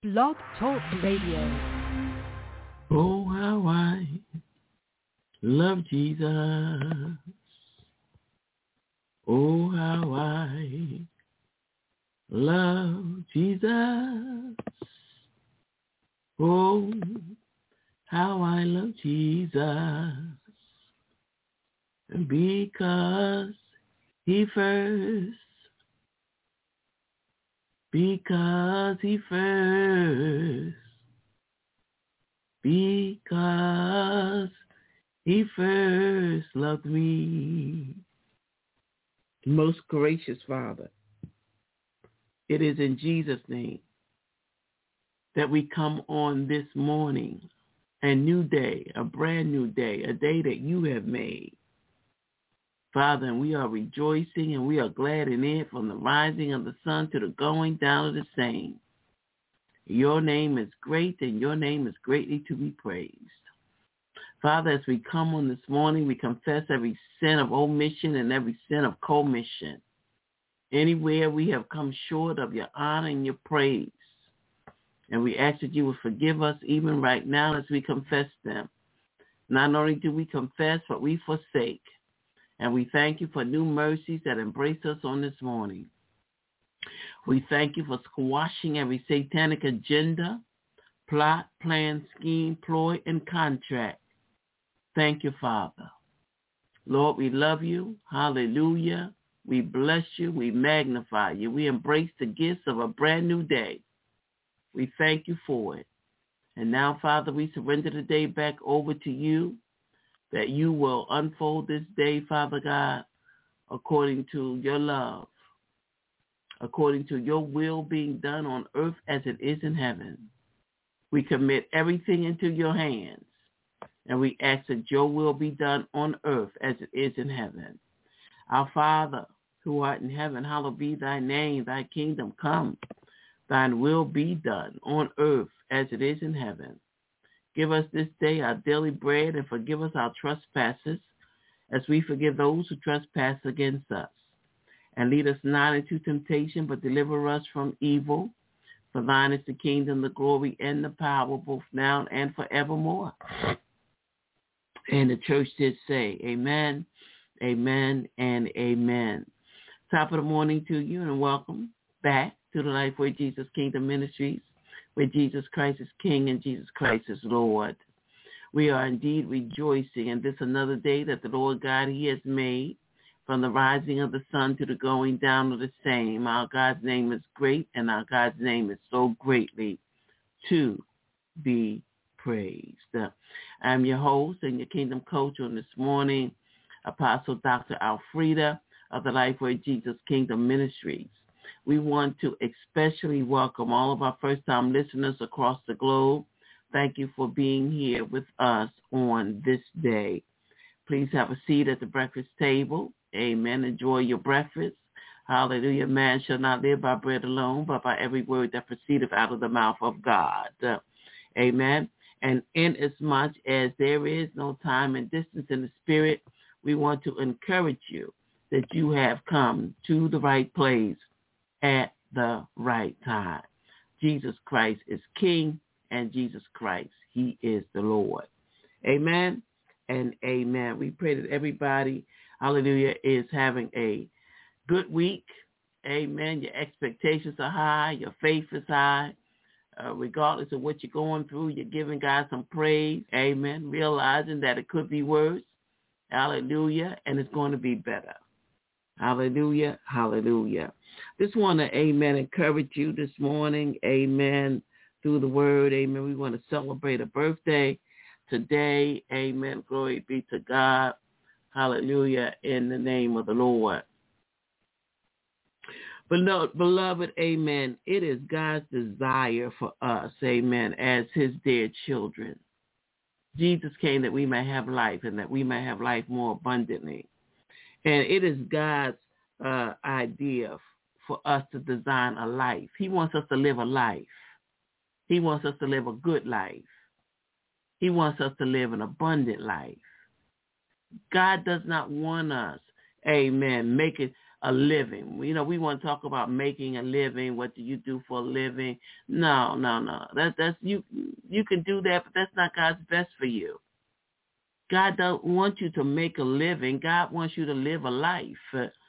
Blog Talk Radio. Oh, how I love Jesus. Oh, how I love Jesus. Oh, how I love Jesus. Because he first loved me. Most gracious Father, it is in Jesus' name that we come on this morning, a new day, a brand new day, a day that you have made. Father, and we are rejoicing and we are glad in it from the rising of the sun to the going down of the same. Your name is great and your name is greatly to be praised. Father, as we come on this morning, we confess every sin of omission and every sin of commission. Anywhere we have come short of your honor and your praise. And we ask that you will forgive us even right now as we confess them. Not only do we confess, but we forsake. And we thank you for new mercies that embrace us on this morning. We thank you for squashing every satanic agenda, plot, plan, scheme, ploy, and contract. Thank you, Father. Lord, we love you. Hallelujah. We bless you. We magnify you. We embrace the gifts of a brand new day. We thank you for it. And now, Father, we surrender the day back over to you, that you will unfold this day, Father God, according to your love, according to your will being done on earth as it is in heaven. We commit everything into your hands, and we ask that your will be done on earth as it is in heaven. Our Father, who art in heaven, hallowed be thy name. Thy kingdom come. Thine will be done on earth as it is in heaven. Give us this day our daily bread, and forgive us our trespasses, as we forgive those who trespass against us. And lead us not into temptation, but deliver us from evil. For thine is the kingdom, the glory, and the power, both now and forevermore. And the church did say, amen, amen, and amen. Top of the morning to you, and welcome back to the Lifeway Jesus Kingdom Ministries, where Jesus Christ is King and Jesus Christ is Lord. We are indeed rejoicing in this another day that the Lord God, he has made, from the rising of the sun to the going down of the same. Our God's name is great, and our God's name is so greatly to be praised. I'm your host and your kingdom coach on this morning, Apostle Dr. Alfreda of the Lifeway Jesus Kingdom Ministries. We want to especially welcome all of our first-time listeners across the globe. Thank you for being here with us on this day. Please have a seat at the breakfast table. Amen. Enjoy your breakfast. Hallelujah. Man shall not live by bread alone, but by every word that proceedeth out of the mouth of God. Amen. And inasmuch as there is no time and distance in the spirit, we want to encourage you that you have come to the right place at the right time. Jesus Christ is King, and Jesus Christ, he is the Lord. Amen and amen. We pray that everybody, hallelujah, is having a good week. Amen. Your expectations are high. Your faith is high. Regardless of what you're going through, you're giving God some praise. Amen. Realizing that it could be worse. Hallelujah. And it's going to be better. Hallelujah. Hallelujah. Just want to, amen, encourage you this morning. Amen. Through the word. Amen. We want to celebrate a birthday today. Amen. Glory be to God. Hallelujah. In the name of the Lord. Beloved, amen, it is God's desire for us, amen, as his dear children. Jesus came that we may have life, and that we may have life more abundantly. And it is God's idea for us to design a life. He wants us to live a life. He wants us to live a good life. He wants us to live an abundant life. God does not want us, amen, making a living. You know, we want to talk about making a living. What do you do for a living? No. That's you can do that, but that's not God's best for you. God don't want you to make a living. God wants you to live a life.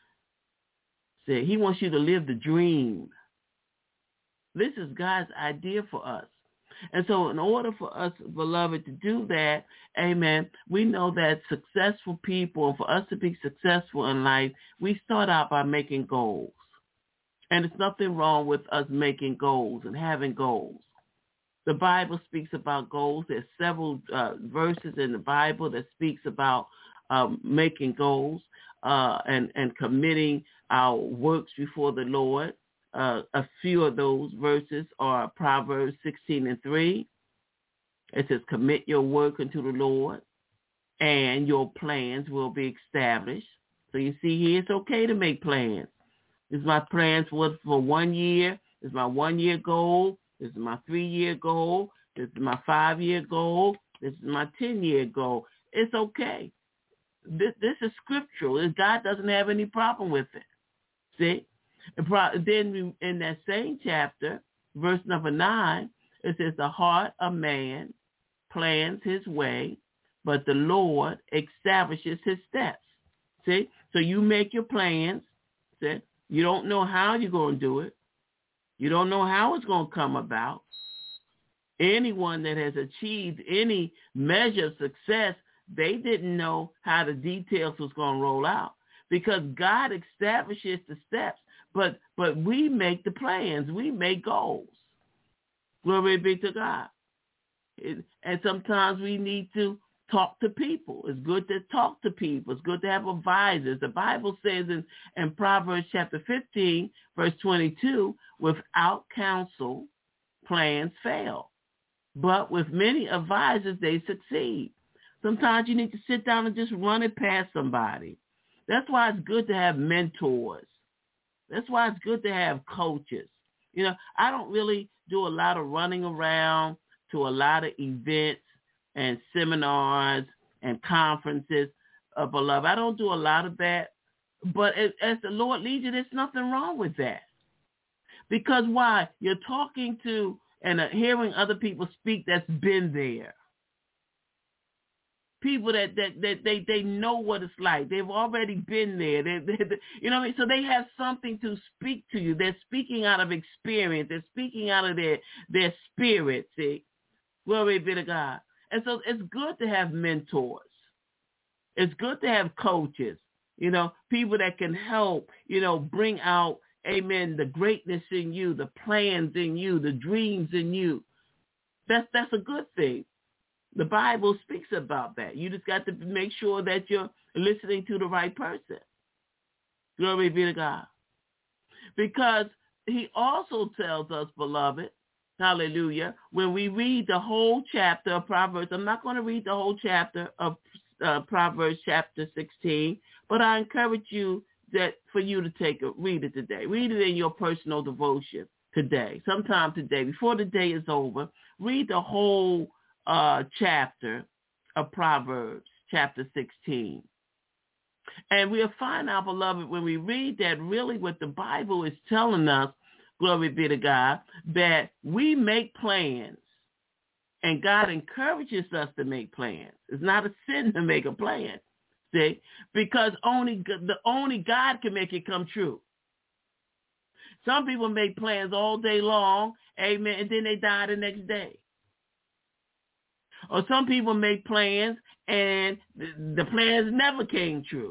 He wants you to live the dream. This is God's idea for us. And so in order for us, beloved, to do that, amen, we know that successful people, and for us to be successful in life, we start out by making goals. And there's nothing wrong with us making goals and having goals. The Bible speaks about goals. There's several verses in the Bible that speaks about making goals and committing our works before the Lord. A few of those verses are Proverbs 16:3. It says, commit your work unto the Lord, and your plans will be established. So you see here, it's okay to make plans. This is my plans for 1 year. This is my 1 year goal. This is my 3 year goal. This is my 5 year goal. This is my 10 year goal. It's okay. This is scriptural. God doesn't have any problem with it. See? Then in that same chapter, verse number 9, it says, the heart of man plans his way, but the Lord establishes his steps. See? So you make your plans. See? You don't know how you're going to do it. You don't know how it's going to come about. Anyone that has achieved any measure of success, they didn't know how the details was going to roll out, because God establishes the steps. But we make the plans. We make goals. Glory be to God. And sometimes we need to talk to people. It's good to talk to people. It's good to have advisors. The Bible says in Proverbs chapter 15, verse 22, without counsel, plans fail. But with many advisors, they succeed. Sometimes you need to sit down and just run it past somebody. That's why it's good to have mentors. That's why it's good to have coaches. You know, I don't really do a lot of running around to a lot of events and seminars and conferences, beloved. I don't do a lot of that. But as the Lord leads you, there's nothing wrong with that. Because why? You're talking to and hearing other people speak that's been there. People that they know what it's like. They've already been there. You know what I mean? So they have something to speak to you. They're speaking out of experience. They're speaking out of their spirit. See? Glory be to God. And so it's good to have mentors. It's good to have coaches, you know, people that can help, you know, bring out, amen, the greatness in you, the plans in you, the dreams in you. That's a good thing. The Bible speaks about that. You just got to make sure that you're listening to the right person. Glory be to God. Because he also tells us, beloved, hallelujah, when we read the whole chapter of Proverbs, I'm not going to read the whole chapter of Proverbs chapter 16, but I encourage you that for you to read it today. Read it in your personal devotion today, sometime today, before the day is over. Read the whole chapter of Proverbs, chapter 16. And we'll find out, beloved, when we read that, really what the Bible is telling us, glory be to God, that we make plans. And God encourages us to make plans. It's not a sin to make a plan, see, because only God can make it come true. Some people make plans all day long, amen, and then they die the next day. Or some people make plans and the plans never came true.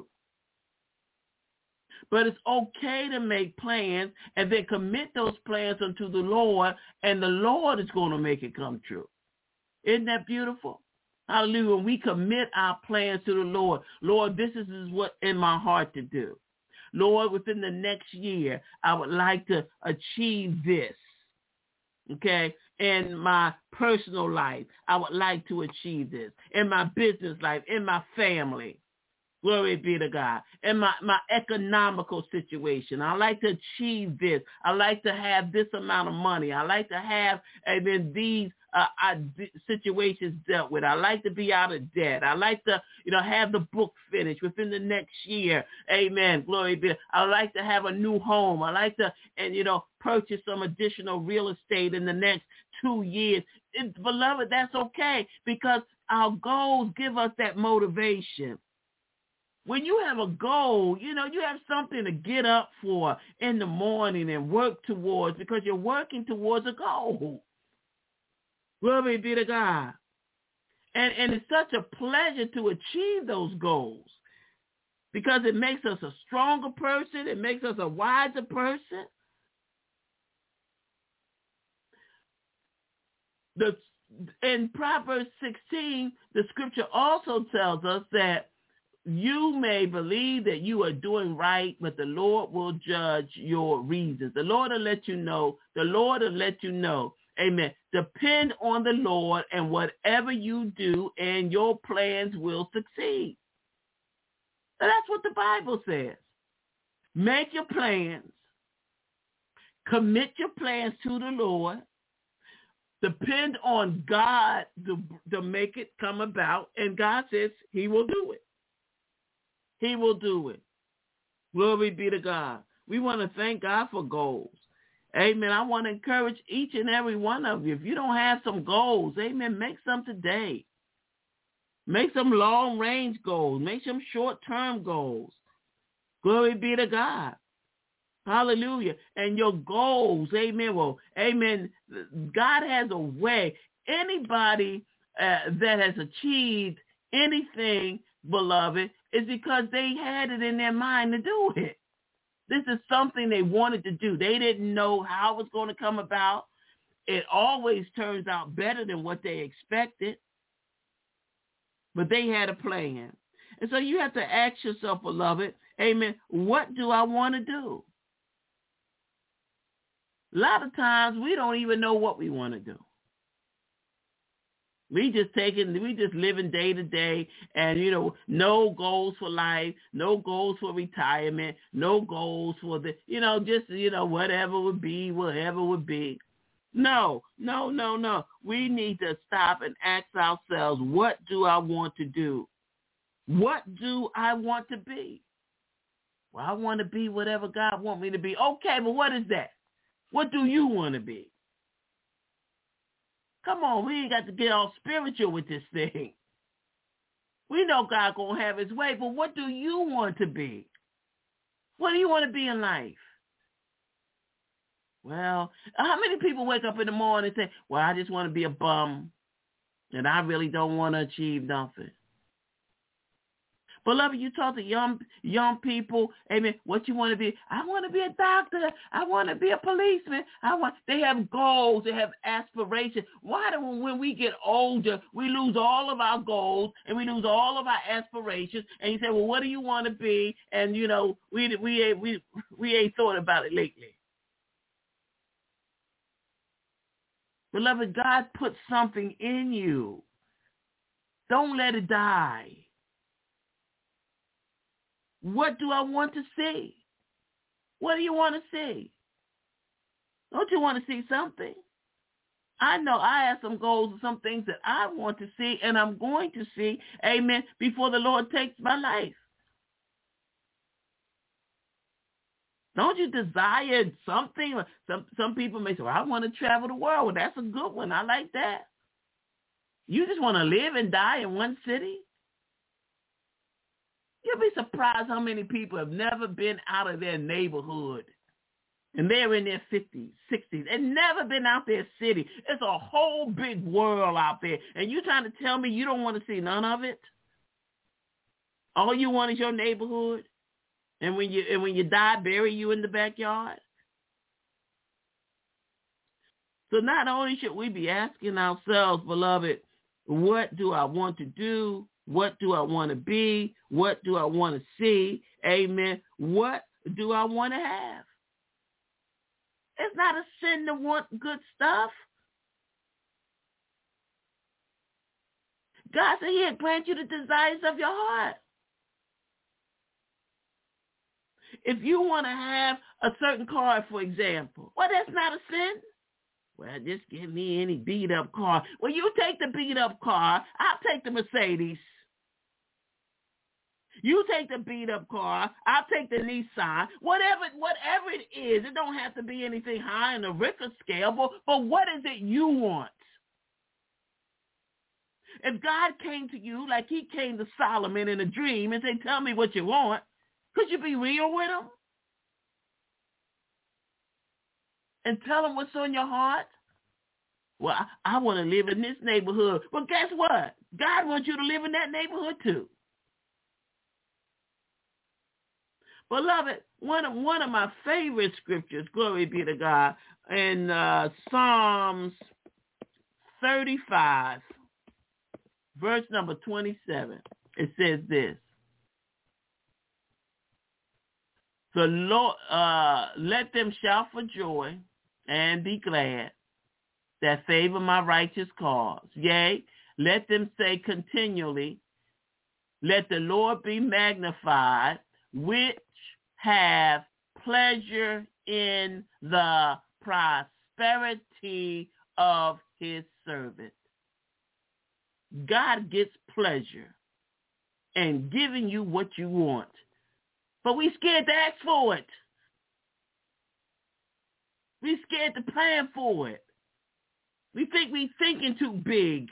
But it's okay to make plans and then commit those plans unto the Lord, and the Lord is going to make it come true. Isn't that beautiful? Hallelujah. When we commit our plans to the Lord, Lord, this is what in my heart to do. Lord, within the next year, I would like to achieve this. Okay? In my personal life, I would like to achieve this. In my business life, in my family. Glory be to God. And my economical situation. I like to achieve this. I like to have this amount of money. I like to have, amen, these situations dealt with. I like to be out of debt. I like to, have the book finished within the next year. Amen. Glory be. I like to have a new home. I like to, purchase some additional real estate in the next 2 years. Beloved, that's okay, because our goals give us that motivation. When you have a goal, you have something to get up for in the morning and work towards, because you're working towards a goal. Glory be to God. And it's such a pleasure to achieve those goals, because it makes us a stronger person. It makes us a wiser person. In Proverbs 16, the scripture also tells us that you may believe that you are doing right, but the Lord will judge your reasons. The Lord will let you know. The Lord will let you know. Amen. Depend on the Lord, and whatever you do, and your plans will succeed. And that's what the Bible says. Make your plans. Commit your plans to the Lord. Depend on God to make it come about. And God says he will do it. He will do it. Glory be to God. We want to thank God for goals. Amen. I want to encourage each and every one of you. If you don't have some goals, amen, make some today. Make some long-range goals. Make some short-term goals. Glory be to God. Hallelujah. And your goals, amen. Well, amen. God has a way. Anybody that has achieved anything, beloved, is because they had it in their mind to do it. This is something they wanted to do. They didn't know how it was going to come about. It always turns out better than what they expected. But they had a plan. And so you have to ask yourself, beloved, amen, what do I want to do? A lot of times we don't even know what we want to do. We just living day to day, and no goals for life, no goals for retirement, no goals for whatever would be, whatever would be. No. We need to stop and ask ourselves, what do I want to do? What do I want to be? Well, I want to be whatever God wants me to be. Okay, but what is that? What do you want to be? Come on, we ain't got to get all spiritual with this thing. We know God going to have his way, but what do you want to be? What do you want to be in life? Well, how many people wake up in the morning and say, well, I just want to be a bum, and I really don't want to achieve nothing? Beloved, you talk to young people, amen, what you want to be. I want to be a doctor. I want to be a policeman. They have goals. They have aspirations. Why do when we get older, we lose all of our goals and we lose all of our aspirations? And you say, well, what do you want to be? And, we ain't thought about it lately. Beloved, God put something in you. Don't let it die. What do I want to see? What do you want to see? Don't you want to see something? I know I have some goals and some things that I want to see, and I'm going to see, amen, before the Lord takes my life. Don't you desire something? Some people may say, well, I want to travel the world. Well, that's a good one. I like that. You just want to live and die in one city? You'll be surprised how many people have never been out of their neighborhood. And they're in their 50s, 60s, and never been out their city. It's a whole big world out there. And you trying to tell me you don't want to see none of it? All you want is your neighborhood? And when you die, bury you in the backyard? So not only should we be asking ourselves, beloved, what do I want to do? What do I want to be? What do I want to see? Amen. What do I want to have? It's not a sin to want good stuff. God said he'll grant you the desires of your heart. If you want to have a certain car, for example, well, that's not a sin. Well, just give me any beat-up car. Well, you take the beat-up car. I'll take the Mercedes. You take the beat-up car. I'll take the Nissan. Whatever it is, it don't have to be anything high in the Richter scale, but what is it you want? If God came to you like he came to Solomon in a dream and said, tell me what you want, could you be real with him? And tell him what's on your heart? Well, I want to live in this neighborhood. Well, guess what? God wants you to live in that neighborhood too. Beloved, one of my favorite scriptures, glory be to God, in Psalms 35, verse number 27, it says this. The Lord, let them shout for joy and be glad that favor my righteous cause. Yea, let them say continually, let the Lord be magnified, which have pleasure in the prosperity of his servant. God gets pleasure in giving you what you want. But we scared to ask for it. We scared to plan for it. We think we thinking too big.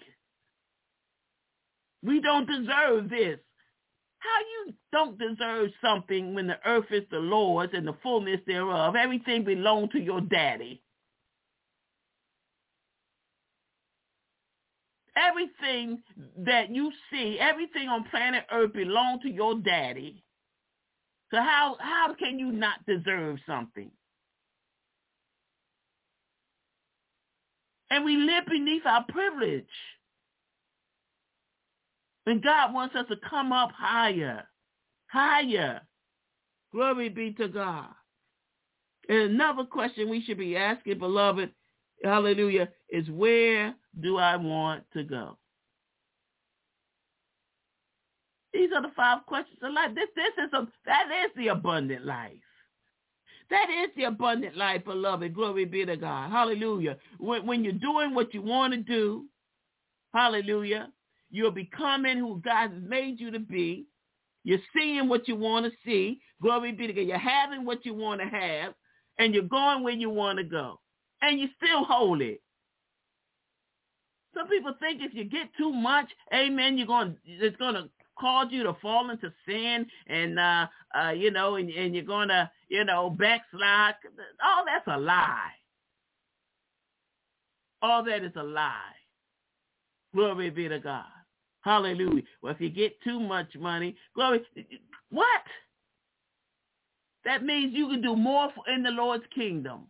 We don't deserve this. How you don't deserve something when the earth is the Lord's and the fullness thereof? Everything belongs to your daddy. Everything that you see, everything on planet Earth belongs to your daddy. So how can you not deserve something? And we live beneath our privilege. And God wants us to come up higher, higher. Glory be to God. And another question we should be asking, beloved, hallelujah, is where do I want to go? These are the 5 questions of life. That is the abundant life. That is the abundant life, beloved. Glory be to God. Hallelujah. When you're doing what you want to do, hallelujah, you're becoming who God has made you to be. You're seeing what you want to see. Glory be to God. You're having what you want to have, and you're going where you want to go. And you still hold it. Some people think if you get too much, amen, it's going to cause you to fall into sin and, and you're going to, backslide. All that's a lie. All that is a lie. Glory be to God. Hallelujah. Well, if you get too much money, glory, what? That means you can do more in the Lord's kingdom.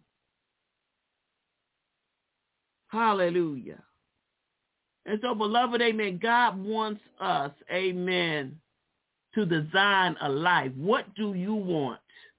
Hallelujah. And so, beloved, amen, God wants us, amen, to design a life. What do you want?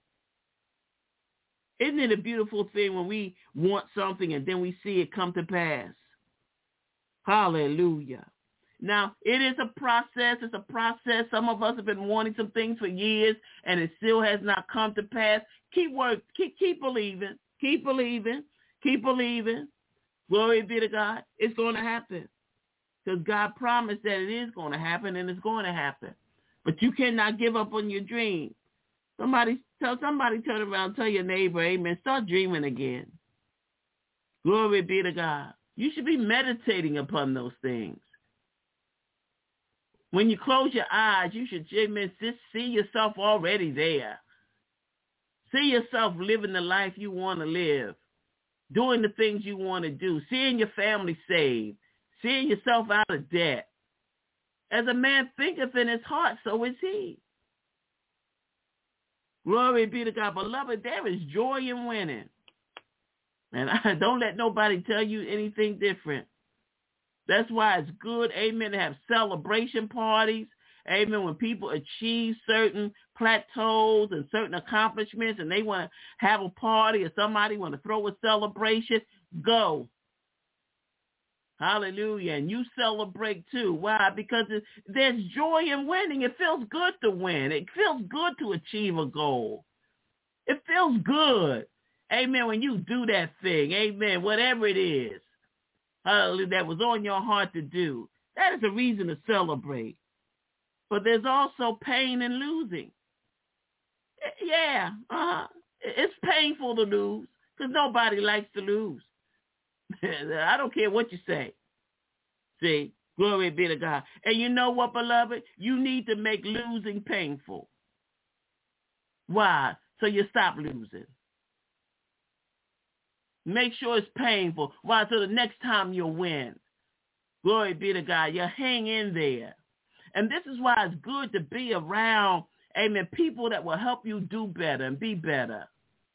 Isn't it a beautiful thing when we want something and then we see it come to pass? Hallelujah. Now, it is a process. It's a process. Some of us have been wanting some things for years, and it still has not come to pass. Keep believing. Keep believing. Keep believing. Glory be to God. It's going to happen. Because God promised that it is going to happen, and it's going to happen. But you cannot give up on your dream. Somebody turn around and tell your neighbor, amen, start dreaming again. Glory be to God. You should be meditating upon those things. When you close your eyes, you should, amen, just see yourself already there. See yourself living the life you want to live, doing the things you want to do, seeing your family saved, seeing yourself out of debt. As a man thinketh in his heart, so is he. Glory be to God. Beloved, there is joy in winning. And don't let nobody tell you anything different. That's why it's good, amen, to have celebration parties. Amen. When people achieve certain plateaus and certain accomplishments and they want to have a party or somebody want to throw a celebration, go. Hallelujah. And you celebrate too. Why? Because there's joy in winning. It feels good to win. It feels good to achieve a goal. It feels good. Amen. When you do that thing, amen, whatever it is, hallelujah, that was on your heart to do, that is a reason to celebrate. But there's also pain in losing. Yeah, it's painful to lose because nobody likes to lose. I don't care what you say. See, glory be to God. And you know what, beloved? You need to make losing painful. Why? So you stop losing. Make sure it's painful. Why? So the next time you'll win. Glory be to God. You hang in there. And this is why it's good to be around, amen, people that will help you do better and be better.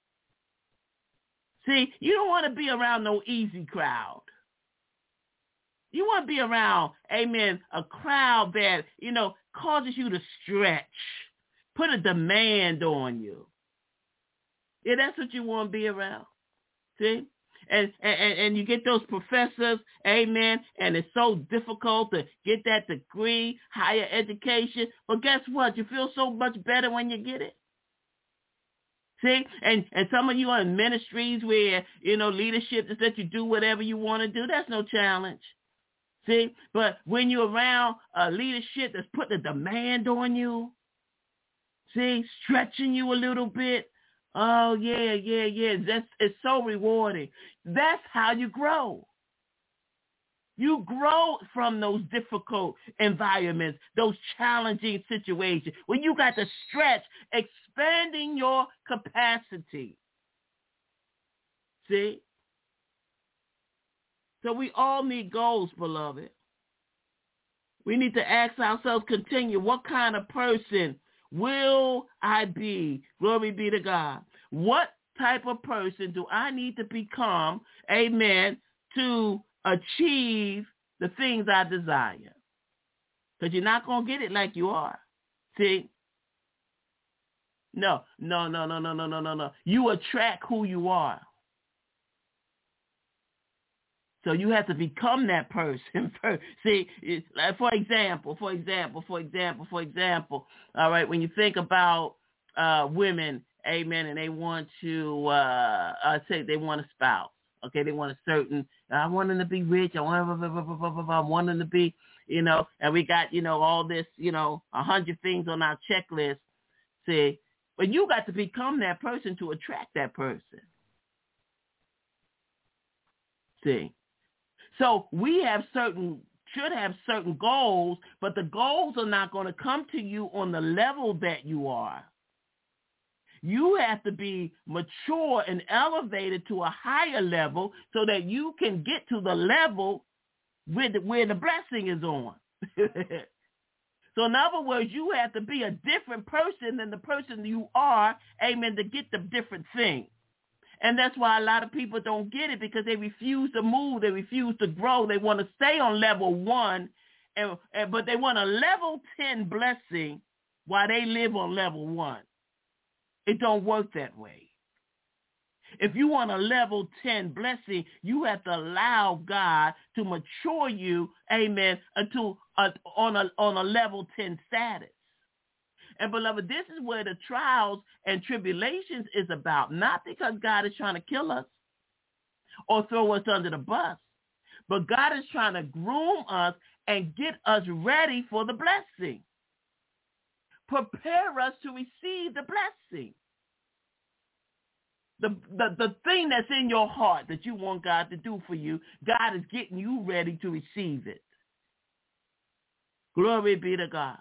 See, you don't want to be around no easy crowd. You want to be around, amen, a crowd that, causes you to stretch, put a demand on you. Yeah, that's what you want to be around. See? And you get those professors, amen, and it's so difficult to get that degree, higher education. But guess what? You feel so much better when you get it. See? And some of you are in ministries where, leadership is that you do whatever you want to do. That's no challenge. See? But when you're around a leadership that's putting a demand on you, see, stretching you a little bit, oh, yeah. It's so rewarding. That's how you grow. You grow from those difficult environments, those challenging situations, when you got to stretch, expanding your capacity. See? So we all need goals, beloved. We need to ask ourselves, continue, what kind of person will I be? Glory be to God. What type of person do I need to become, amen, to achieve the things I desire? Because you're not going to get it like you are. See? No. You attract who you are. So you have to become that person first. See, for example, all right, when you think about women, amen, and they want to, say they want a spouse, okay, they want a certain, I want them to be rich, I want them to be, and we got, all this, 100 things on our checklist, see, but you got to become that person to attract that person. See. So we should have certain goals, but the goals are not going to come to you on the level that you are. You have to be mature and elevated to a higher level so that you can get to the level where the blessing is on. So in other words, you have to be a different person than the person you are, amen, to get the different thing. And that's why a lot of people don't get it, because they refuse to move. They refuse to grow. They want to stay on level 1, but they want a level 10 blessing while they live on level 1. It don't work that way. If you want a level 10 blessing, you have to allow God to mature you, amen, on a level 10 status. And beloved, this is where the trials and tribulations is about, not because God is trying to kill us or throw us under the bus, but God is trying to groom us and get us ready for the blessing. Prepare us to receive the blessing. The thing that's in your heart that you want God to do for you, God is getting you ready to receive it. Glory be to God.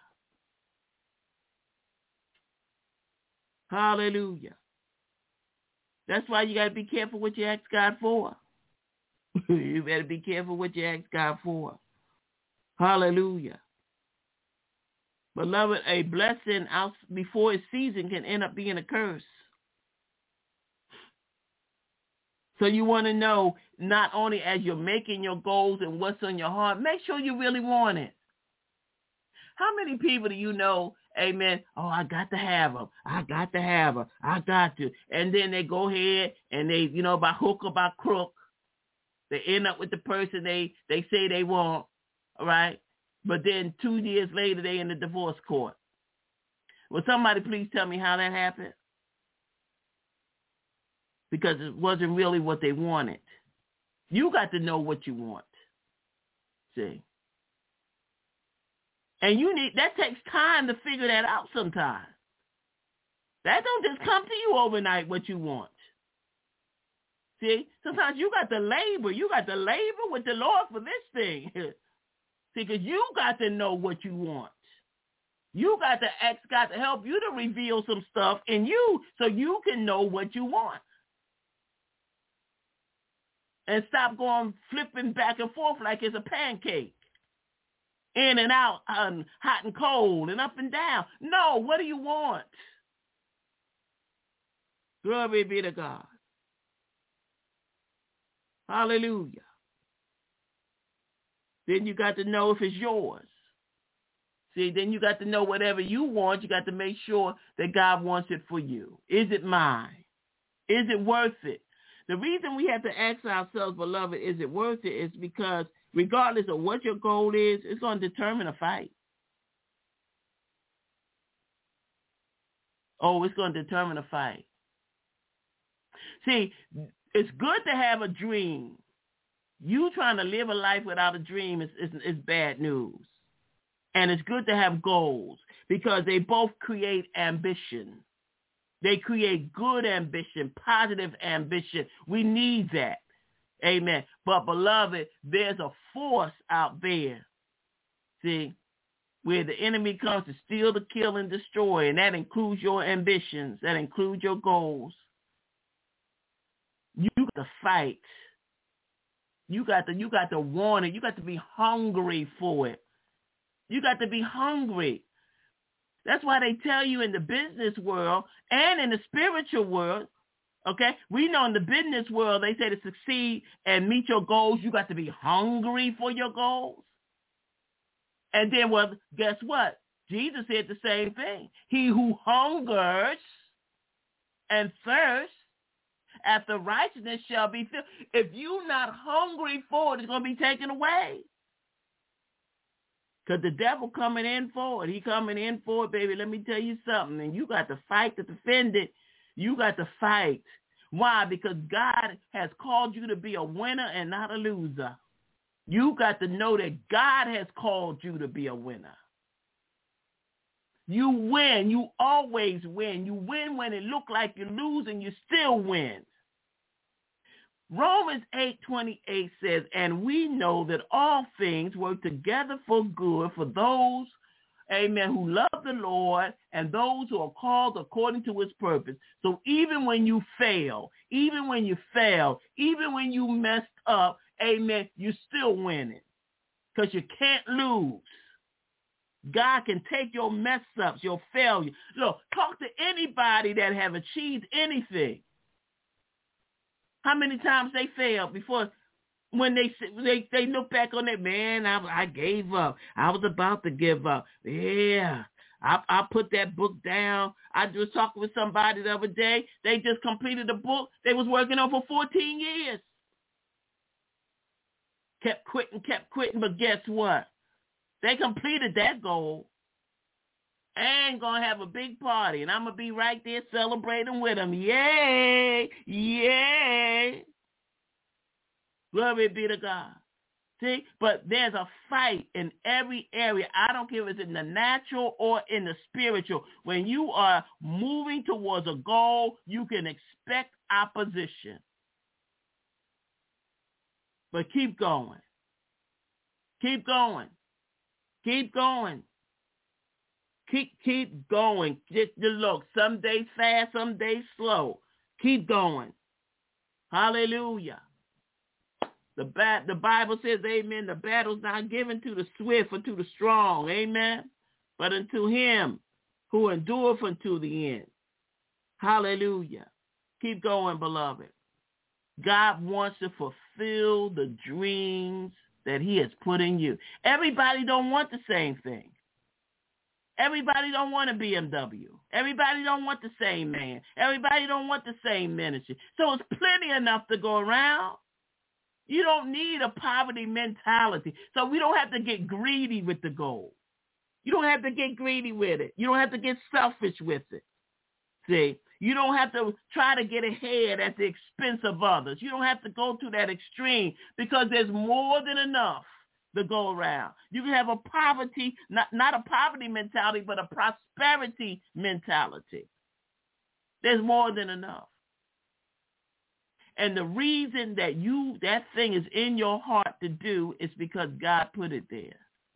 Hallelujah. That's why you got to be careful what you ask God for. You better be careful what you ask God for. Hallelujah. Beloved, a blessing out before its season can end up being a curse. So you want to know, not only as you're making your goals and what's on your heart, make sure you really want it. How many people do you know, amen, oh, I got to have them. I got to have her. I got to. And then they go ahead and they, by hook or by crook, they end up with the person they say they want, all right? But then 2 years later, they in the divorce court. Will somebody please tell me how that happened? because it wasn't really what they wanted. You got to know what you want. See? And that takes time to figure that out sometimes. That don't just come to you overnight what you want. See? Sometimes you got to labor. You got to labor with the Lord for this thing. See, because you got to know what you want. You got to ask God to help you to reveal some stuff in you so you can know what you want. And stop going flipping back and forth like it's a pancake. In and out, hot and cold, and up and down. No, what do you want? Glory be to God. Hallelujah. Then you got to know if it's yours. See, then you got to know whatever you want, you got to make sure that God wants it for you. Is it mine? Is it worth it? The reason we have to ask ourselves, beloved, is it worth it, is because regardless of what your goal is, it's going to determine a fight. Oh, it's going to determine a fight. See, it's good to have a dream. You trying to live a life without a dream is bad news. And it's good to have goals because they both create ambition. They create good ambition, positive ambition. We need that. Amen. But, beloved, there's a force out there, see, where the enemy comes to steal, to kill, and destroy, and that includes your ambitions. That includes your goals. You got to fight. You got to want it. You got to be hungry for it. You got to be hungry. That's why they tell you in the business world and in the spiritual world, okay? We know in the business world, they say to succeed and meet your goals, you got to be hungry for your goals. And then, well, guess what? Jesus said the same thing. He who hungers and thirsts after righteousness shall be filled. If you're not hungry for it, it's going to be taken away. Because the devil coming in for it. He coming in for it, baby. Let me tell you something. And you got to fight to defend it. You got to fight. Why? Because God has called you to be a winner and not a loser. You got to know that God has called you to be a winner. You win. You always win. You win when it look like you're losing. You still win. Romans 8:28 says, and we know that all things work together for good for those, amen, who love the Lord and those who are called according to his purpose. So even when you fail, even when you messed up, amen, you're still winning because you can't lose. God can take your mess ups, your failure. Look, talk to anybody that have achieved anything. How many times they failed before when they look back on it, man, I gave up. I was about to give up. Yeah, I put that book down. I was talking with somebody the other day. They just completed a book they was working on for 14 years. Kept quitting, but guess what? They completed that goal. And going to have a big party, and I'm going to be right there celebrating with them. Yay! Yay! Glory be to God. See? But there's a fight in every area. I don't care if it's in the natural or in the spiritual. When you are moving towards a goal, you can expect opposition. But keep going. Keep going. Keep going. Keep going. Just look, some days fast, some days slow. Keep going. Hallelujah. The Bible says, amen, the battle's not given to the swift or to the strong, amen, but unto him who endureth unto the end. Hallelujah. Keep going, beloved. God wants to fulfill the dreams that he has put in you. Everybody don't want the same thing. Everybody don't want a BMW. Everybody don't want the same man. Everybody don't want the same ministry. So it's plenty enough to go around. You don't need a poverty mentality. So we don't have to get greedy with the goal. You don't have to get greedy with it. You don't have to get selfish with it. See, you don't have to try to get ahead at the expense of others. You don't have to go to that extreme because there's more than enough to go around. You can have a poverty, not a poverty mentality, but a prosperity mentality. There's more than enough. And the reason that that thing is in your heart to do is because God put it there.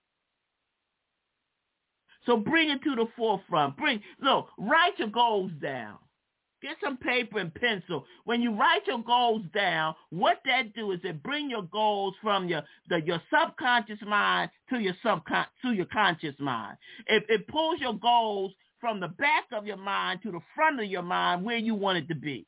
So bring it to the forefront. Write your goals down. Get some paper and pencil. When you write your goals down, what that do is it bring your goals from your subconscious mind to your conscious mind. It pulls your goals from the back of your mind to the front of your mind where you want it to be.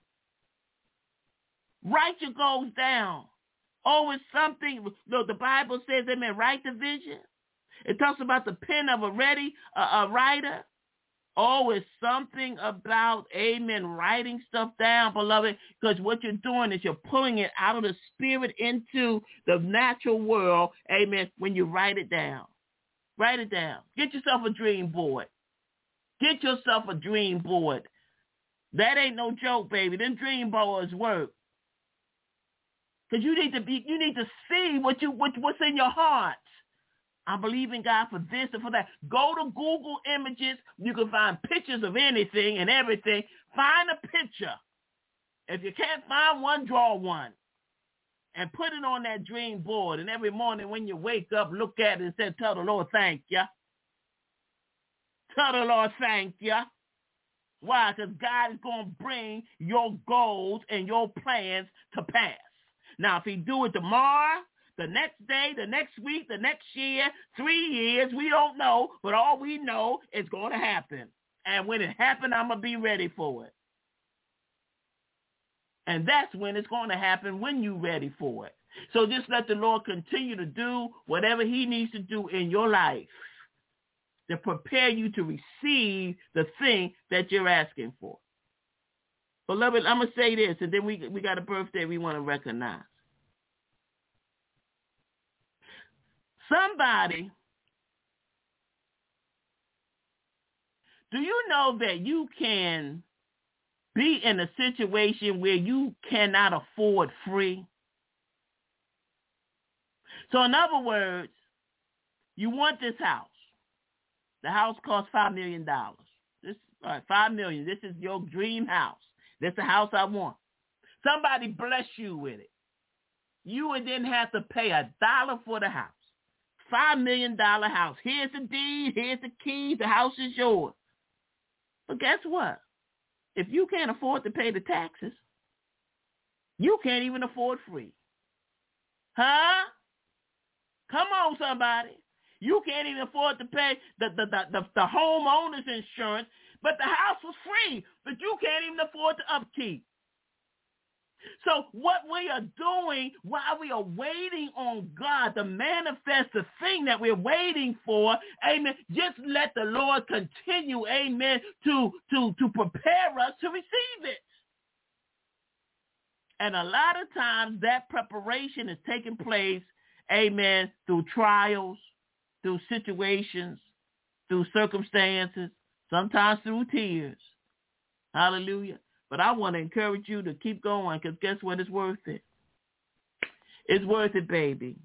Write your goals down. Oh, it's something. The Bible says, amen, write the vision. It talks about the pen of a writer. Oh, it's something about, amen, writing stuff down, beloved, because what you're doing is you're pulling it out of the spirit into the natural world, amen, when you write it down. Write it down. Get yourself a dream board. Get yourself a dream board. That ain't no joke, baby. Them dream boards work. Because you need to see what's in your heart. I believe in God for this and for that. Go to Google Images. You can find pictures of anything and everything. Find a picture. If you can't find one, draw one. And put it on that dream board. And every morning when you wake up, look at it and say, tell the Lord thank you. Tell the Lord thank you. Why? Because God is going to bring your goals and your plans to pass. Now, if he do it tomorrow, the next day, the next week, the next year, 3 years, we don't know, but all we know is going to happen. And when it happens, I'm going to be ready for it. And that's when it's going to happen, when you're ready for it. So just let the Lord continue to do whatever he needs to do in your life to prepare you to receive the thing that you're asking for. Beloved, I'm going to say this, and then we got a birthday we want to recognize. Somebody, do you know that you can be in a situation where you cannot afford free? So in other words, you want this house. The house costs $5 million. $5 million. This is your dream house. This is the house I want. Somebody bless you with it. You would then have to pay $1 for the house. $5 million house. Here's the deed. Here's the keys. The house is yours. But guess what? If you can't afford to pay the taxes, you can't even afford free. Huh? Come on, somebody. You can't even afford to pay the homeowner's insurance, but the house was free, but you can't even afford the upkeep. So what we are doing while we are waiting on God to manifest the thing that we're waiting for, amen, just let the Lord continue, amen, to prepare us to receive it. And a lot of times that preparation is taking place, amen, through trials, through situations, through circumstances, sometimes through tears. Hallelujah. But I want to encourage you to keep going because guess what? It's worth it. It's worth it, baby.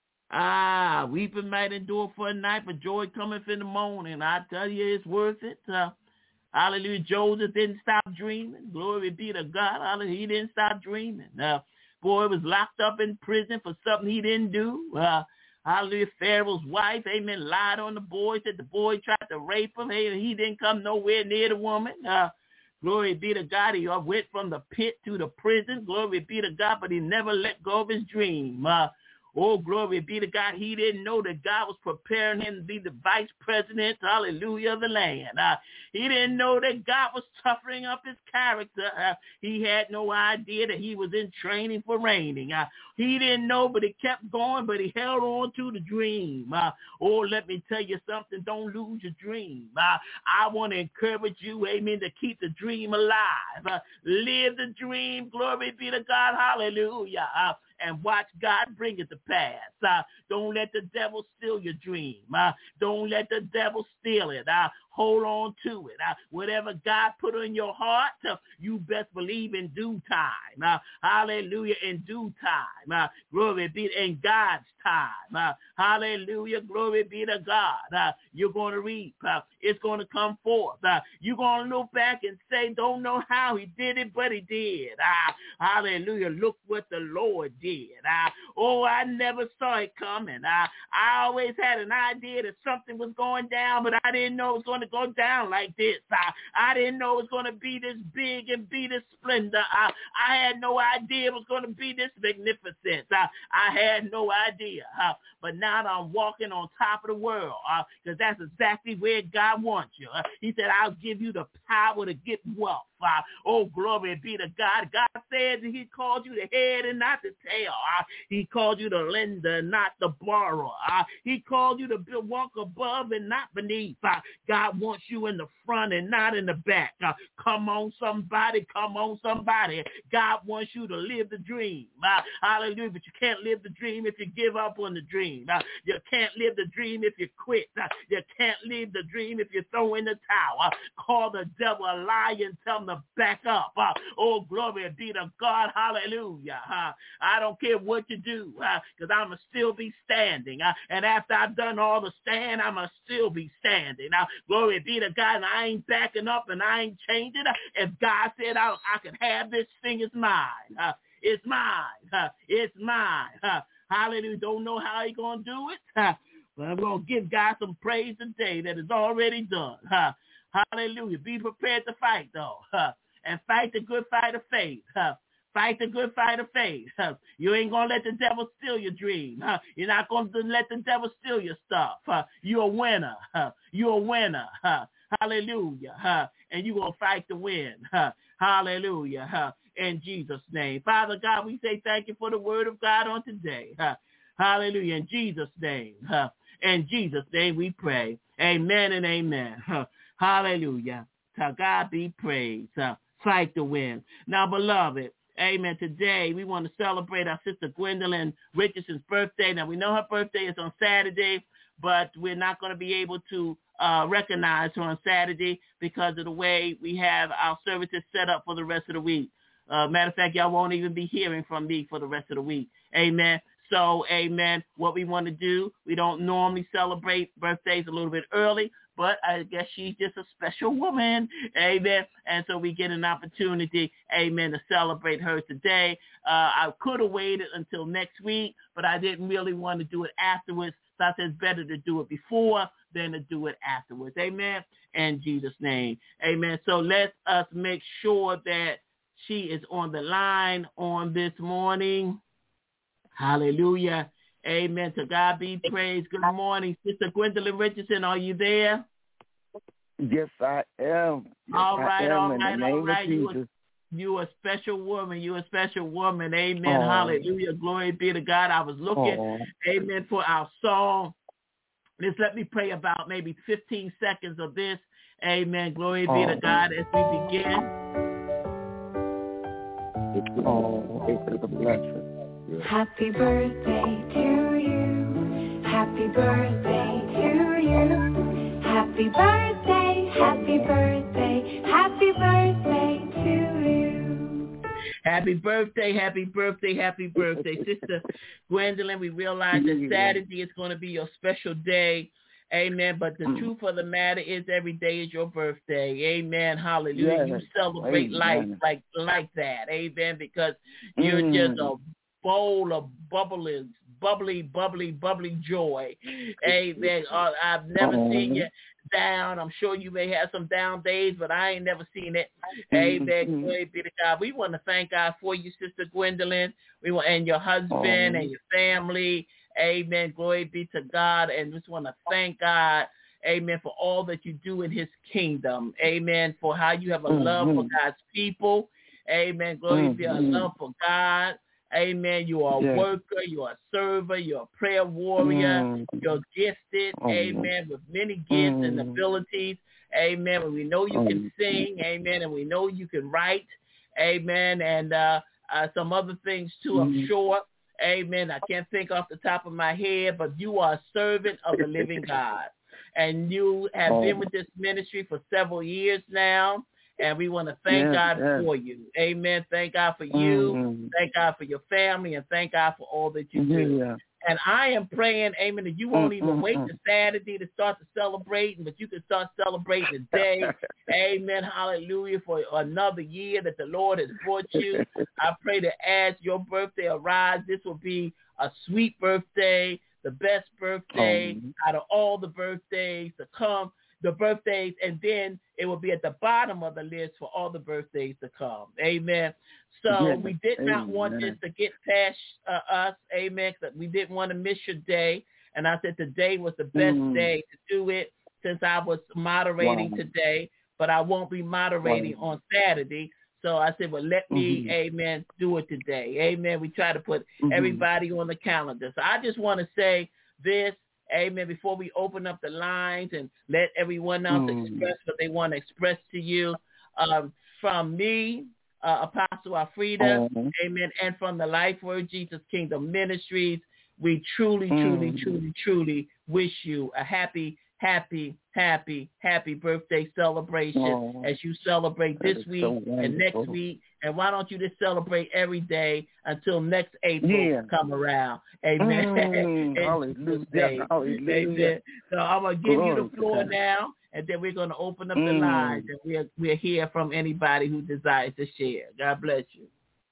Weeping might endure for a night, but joy cometh in the morning. I tell you, it's worth it. Hallelujah. Joseph didn't stop dreaming. Glory be to God. Hallelujah. He didn't stop dreaming. Boy was locked up in prison for something he didn't do. Hallelujah. Pharaoh's wife, amen, lied on the boy, said the boy tried to rape him. Hey, he didn't come nowhere near the woman. Glory be to God. He went from the pit to the prison. Glory be to God, but he never let go of his dream. Glory be to God. He didn't know that God was preparing him to be the vice president, hallelujah, of the land. He didn't know that God was toughening up his character. He had no idea that he was in training for reigning. He didn't know, but he kept going, but he held on to the dream. Let me tell you something. Don't lose your dream. I want to encourage you, amen, to keep the dream alive. Live the dream. Glory be to God. Hallelujah. And watch God bring it to pass. Don't let the devil steal your dream. Don't let the devil steal it. hold on to it. Whatever God put in your heart, you best believe in due time. Hallelujah, in due time. Glory be in God's time. Hallelujah, glory be to God. You're going to reap. It's going to come forth. You're going to look back and say, don't know how he did it, but he did. Hallelujah, look what the Lord did. I never saw it coming. I always had an idea that something was going down, but I didn't know it was going to go down like this. I didn't know it was going to be this big and be this splendor. I had no idea it was going to be this magnificent. I had no idea. But now that I'm walking on top of the world, because that's exactly where God wants you. He said, I'll give you the power to get wealth. Oh, glory be to God. God said that he called you the head and not the tail. He called you the lender, not the borrower. He called you to walk above and not beneath. God wants you in the front and not in the back. Come on, somebody. Come on, somebody. God wants you to live the dream. Hallelujah. But you can't live the dream if you give up on the dream. You can't live the dream if you quit. You can't live the dream if you throw in the towel. Call the devil a liar and tell him to back up. Oh, glory be to God. Hallelujah. I don't care what you do, because I'm going to still be standing. And after I've done all the stand, I'm going to still be standing. Glory be to God. And I ain't backing up and I ain't changing. If God said I can have this thing, it's mine. It's mine. It's mine. Hallelujah. Don't know how he's going to do it. But I'm going to give God some praise today that is already done. Hallelujah. Be prepared to fight, though. And fight the good fight of faith. Fight the good fight of faith. You ain't going to let the devil steal your dream. You're not going to let the devil steal your stuff. You're a winner. You're a winner. Hallelujah. And you're going to fight to win. Hallelujah. In Jesus' name. Father God, we say thank you for the word of God on today. Hallelujah. In Jesus' name. In Jesus' name we pray. Amen and amen. Hallelujah. To God be praised. Fight to win. Now, beloved, amen. Today, we want to celebrate our sister Gwendolyn Richardson's birthday. Now, we know her birthday is on Saturday, but we're not going to be able to recognize her on Saturday because of the way we have our services set up for the rest of the week. Matter of fact, y'all won't even be hearing from me for the rest of the week. Amen. So, amen, what we want to do, we don't normally celebrate birthdays a little bit early, but I guess she's just a special woman, amen, and so we get an opportunity, amen, to celebrate her today. I could have waited until next week, but I didn't really want to do it afterwards, so I said it's better to do it before than to do it afterwards, amen, in Jesus' name, amen. So let us make sure that she is on the line on this morning. Hallelujah. Amen. To God be praised. Good morning, Sister Gwendolyn Richardson. Are you there? Yes, I am. Yes, all right. You a special woman. You a special woman. Amen. Oh. Hallelujah. Glory be to God. I was looking, amen, for our song. Just let me pray about maybe 15 seconds of this. Amen. Glory be to God as we begin. It's a blessing. Happy birthday to you. Happy birthday to you. Happy birthday, happy birthday, happy birthday to you. Happy birthday, happy birthday, happy birthday. Sister Gwendolyn, we realize that Saturday is going to be your special day. Amen. But the truth of the matter is every day is your birthday. Amen. Hallelujah. Yes. You celebrate life like that. Amen. Because you're just a bowl of bubbly joy. Amen. I've never seen you down. I'm sure you may have some down days, but I ain't never seen it. Amen. Glory be to God. We want to thank God for you, Sister Gwendolyn. And your husband and your family. Amen. Glory be to God. And just want to thank God. Amen. For all that you do in his kingdom. Amen. For how you have a love for God's people. Amen. Glory be a love for God. Amen. You are a worker. You are a server. You're a prayer warrior. You're gifted. Amen. With many gifts and abilities. Amen. And we know you can sing. Amen. And we know you can write. Amen. And some other things too, I'm sure. Amen. I can't think off the top of my head, but you are a servant of the living God. and you have been with this ministry for several years now. And we want to thank God for you. Amen. Thank God for you. Thank God for your family. And thank God for all that you do. Yeah. And I am praying, amen, that you won't even wait to Saturday to start to celebrate, but you can start celebrating today. Amen. Hallelujah. For another year that the Lord has brought you. I pray that as your birthday arrives, this will be a sweet birthday, the best birthday out of all the birthdays to come. The birthdays, and then it will be at the bottom of the list for all the birthdays to come. Amen. So we did not want this to get past us. Amen. We didn't want to miss your day. And I said today was the best day to do it since I was moderating today, but I won't be moderating on Saturday. So I said, well, let me, amen, do it today. Amen. We try to put everybody on the calendar. So I just want to say this. Amen. Before we open up the lines and let everyone else express what they want to express to you, from me, Apostle Alfreda, amen, and from the Life Word Jesus Kingdom Ministries, we truly wish you a happy birthday celebration as you celebrate this week and next week. And why don't you just celebrate every day until next April come around? Amen. Hallelujah. Amen. So I'm going to give you the floor now, and then we're going to open up the lines, and we'll hear from anybody who desires to share. God bless you.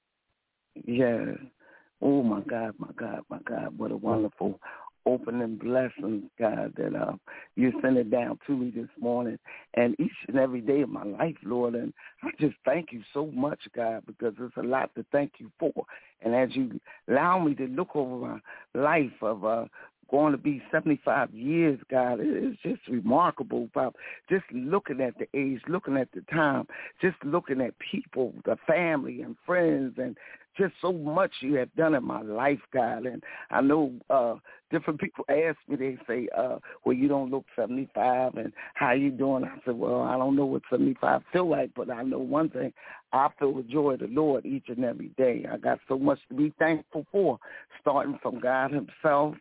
Yeah. Oh, my God. What a wonderful opening blessings, God, that you sent it down to me this morning and each and every day of my life, Lord. And I just thank you so much, God, because there's a lot to thank you for. And as you allow me to look over my life of going to be 75 years, God, it's just remarkable about just looking at the age, looking at the time, just looking at people, the family and friends, and just so much you have done in my life, God. And I know different people ask me, they say, well, you don't look 75, and how you doing? I said, well, I don't know what 75 feel like, but I know one thing. I feel the joy of the Lord each and every day. I got so much to be thankful for, starting from God himself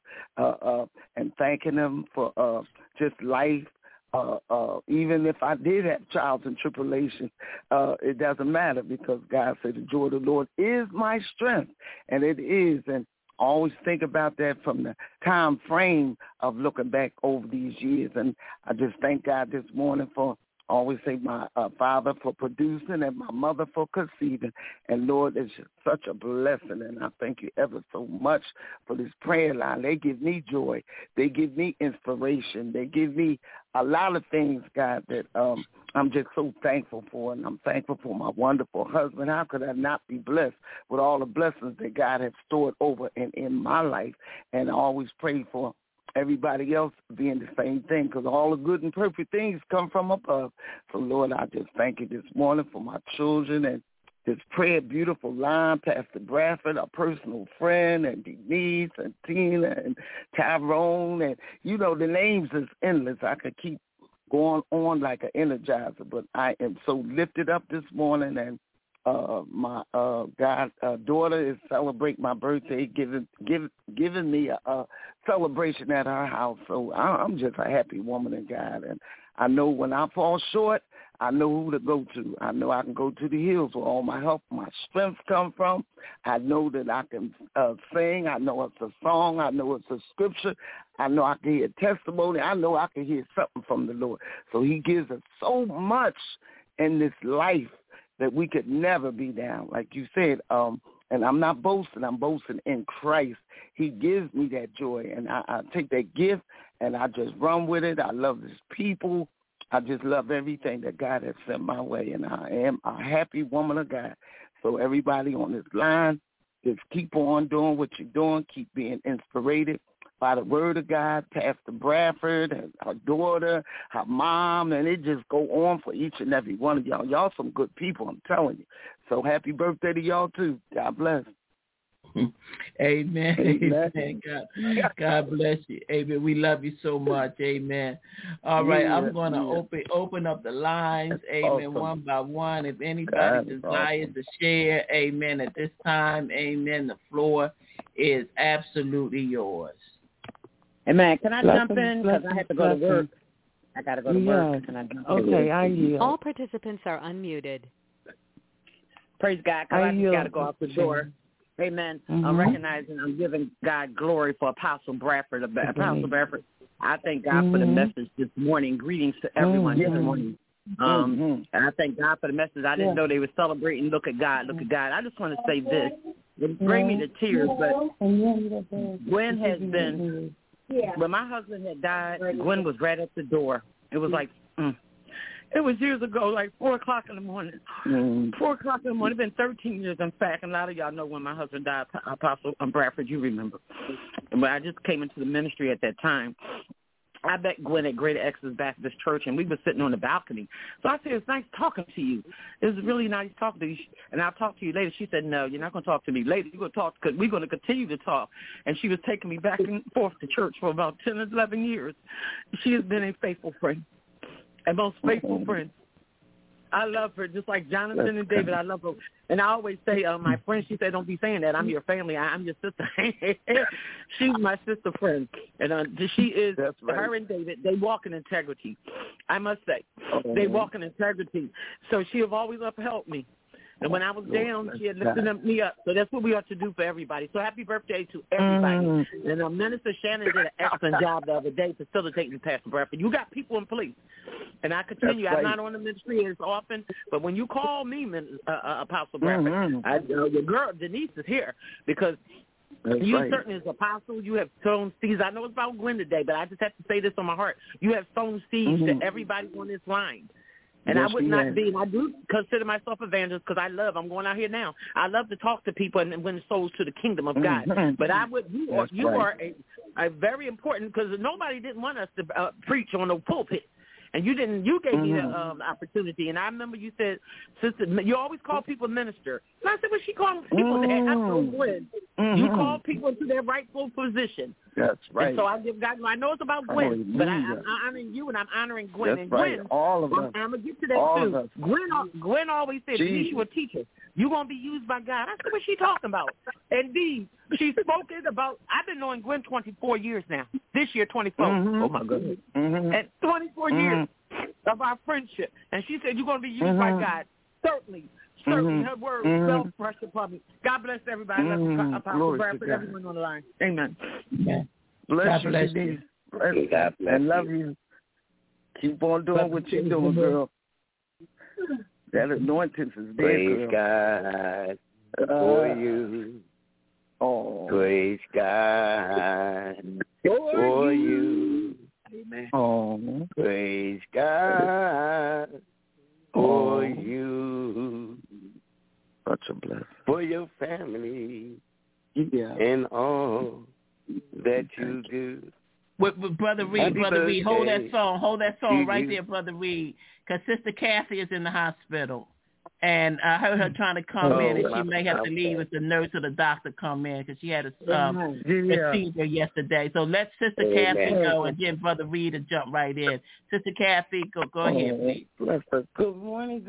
and thanking him for just life. Even if I did have trials and tribulations, it doesn't matter because God said the joy of the Lord is my strength, and it is. And I always think about that from the time frame of looking back over these years. And I just thank God this morning for, I always say, my father for producing and my mother for conceiving. And, Lord, it's just such a blessing, and I thank you ever so much for this prayer line. They give me joy. They give me inspiration. They give me a lot of things, God, that I'm just so thankful for, and I'm thankful for my wonderful husband. How could I not be blessed with all the blessings that God has stored over in my life? And I always pray for everybody else being the same thing, because all the good and perfect things come from above. So, Lord, I just thank you this morning for my children and this prayer, beautiful line, Pastor Bradford, a personal friend, and Denise and Tina and Tyrone. And, you know, the names is endless. I could keep going on like an energizer, but I am so lifted up this morning, and my daughter is celebrating my birthday, giving me a celebration at her house. So I'm just a happy woman in God, and I know when I fall short, I know who to go to. I know I can go to the hills where all my help, my strength come from. I know that I can sing. I know it's a song. I know it's a scripture. I know I can hear testimony. I know I can hear something from the Lord. So he gives us so much in this life that we could never be down. Like you said, and I'm not boasting. I'm boasting in Christ. He gives me that joy, and I take that gift, and I just run with it. I love his people. I just love everything that God has sent my way, and I am a happy woman of God. So everybody on this line, just keep on doing what you're doing. Keep being inspired by the word of God, Pastor Bradford, and her daughter, her mom, and it just go on for each and every one of y'all. Y'all some good people, I'm telling you. So happy birthday to y'all, too. God bless. Amen. Amen. God bless you. Amen. We love you so much. Amen. All right. I'm going to open up the lines. Amen. Awesome. One by one. If anybody desires to share, amen, at this time, amen, the floor is absolutely yours. Amen. Can I jump in? Because I have to go to work. I got to go to work. Can I jump in? Okay, I yield. All participants are unmuted. Praise God, because I just got to go out the door. Amen. I'm recognizing, I'm giving God glory for Apostle Bradford. Apostle Bradford, I thank God for the message this morning. Greetings to everyone this morning. And I thank God for the message. I didn't know they were celebrating. Look at God, look at God. I just want to say this. It brings me to tears, but Gwen has been, when my husband had died, Gwen was right at the door. It was like, it was years ago, like 4 o'clock in the morning. 4 o'clock in the morning. It's been 13 years, in fact, and a lot of y'all know when my husband died, Apostle Bradford, you remember. But I just came into the ministry at that time. I met Gwen at Greater Exodus Baptist Church, and we were sitting on the balcony. So I said, it's nice talking to you. It was really nice talking to you, and I'll talk to you later. She said, no, you're not going to talk to me later. You're going to talk because we're going to continue to talk. And she was taking me back and forth to church for about 10 or 11 years. She has been a faithful friend, a most faithful friend. I love her, just like Jonathan and David. I love her. And I always say, my friend, she said, don't be saying that. I'm your family. I'm your sister. She's my sister friend. And she is, her and David, they walk in integrity. I must say, they walk in integrity. So she have always upheld me. And when I was down, she had lifted me up. So that's what we ought to do for everybody. So happy birthday to everybody. And Minister Shannon did an excellent job the other day facilitating Pastor Bradford. You got people in place. And I continue. I'm not on the ministry as often, but when you call me, Apostle Bradford, your girl, Denise, is here because you certainly as apostle, you have sown seeds. I know it's about Gwen today, but I just have to say this on my heart. You have sown seeds to everybody on this line. And I would not be, and I do consider myself evangelist because I'm going out here now. I love to talk to people and win souls to the kingdom of God. But you are a very important, because nobody didn't want us to preach on the pulpit. And you didn't. You gave me the opportunity. And I remember you said, sister, you always call people minister. And I said, well, she called people that. I told Gwen, you call people into their rightful position. That's right. And so I give God. I know it's about Gwen, but I'm honoring you and I'm honoring Gwen. That's and right. Gwen, All of us. I'm gonna get to that all too. Gwen always said, Denise, you a teacher. You're gonna be used by God. I said, what's she talking about? Indeed, she spoke it about. I've been knowing Gwen 24 years now. This year, 24. Oh my goodness. And 24 years of our friendship. And she said, you're gonna be used by God. Certainly, her words felt fresh upon me. God bless everybody. Love you, Apostle Bradford, everyone on the line. Amen. Bless you, Denise. I love you. Keep on doing what you're doing, girl. That anointing is there, Praise God for you. Praise God for you. Amen. Praise God for you. Such a blessing. For your family and all that you do. Brother Reed, hold that song right there, Brother Reed, because Sister Kathy is in the hospital. And I heard her trying to come in, and she may have to leave if the nurse or the doctor come in because she had a procedure yesterday. So let Sister Kathy go, and then Brother Reed will jump right in. Sister Kathy, go ahead, please. Good morning.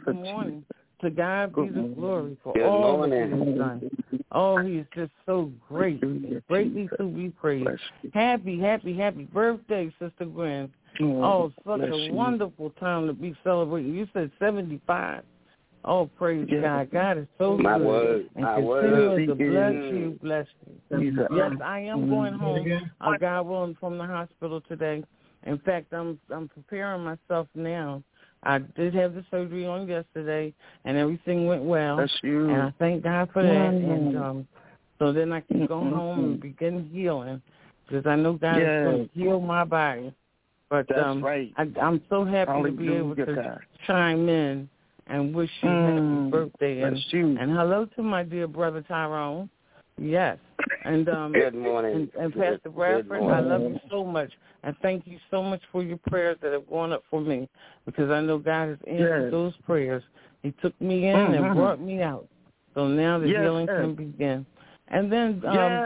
To God be the glory for all that He has done. Oh, He is just so great, greatly to be praised. Happy birthday, Sister Gwen. Oh, such a wonderful time to be celebrating. You said 75. Oh, praise God. God is so good. And continuing to bless you. Yes, I am going home, God willing, from the hospital today. In fact, I'm preparing myself now. I did have the surgery on yesterday, and everything went well. And I thank God for that. And so then I can go home and begin healing, because I know God is going to heal my body. But I'm so happy to be able to chime in and wish you happy birthday. And hello to my dear brother Tyrone. Yes. And good morning. And Pastor Bradford, I love you so much. And thank you so much for your prayers that have gone up for me, because I know God has answered those prayers. He took me in and brought me out. So now the healing can begin. And then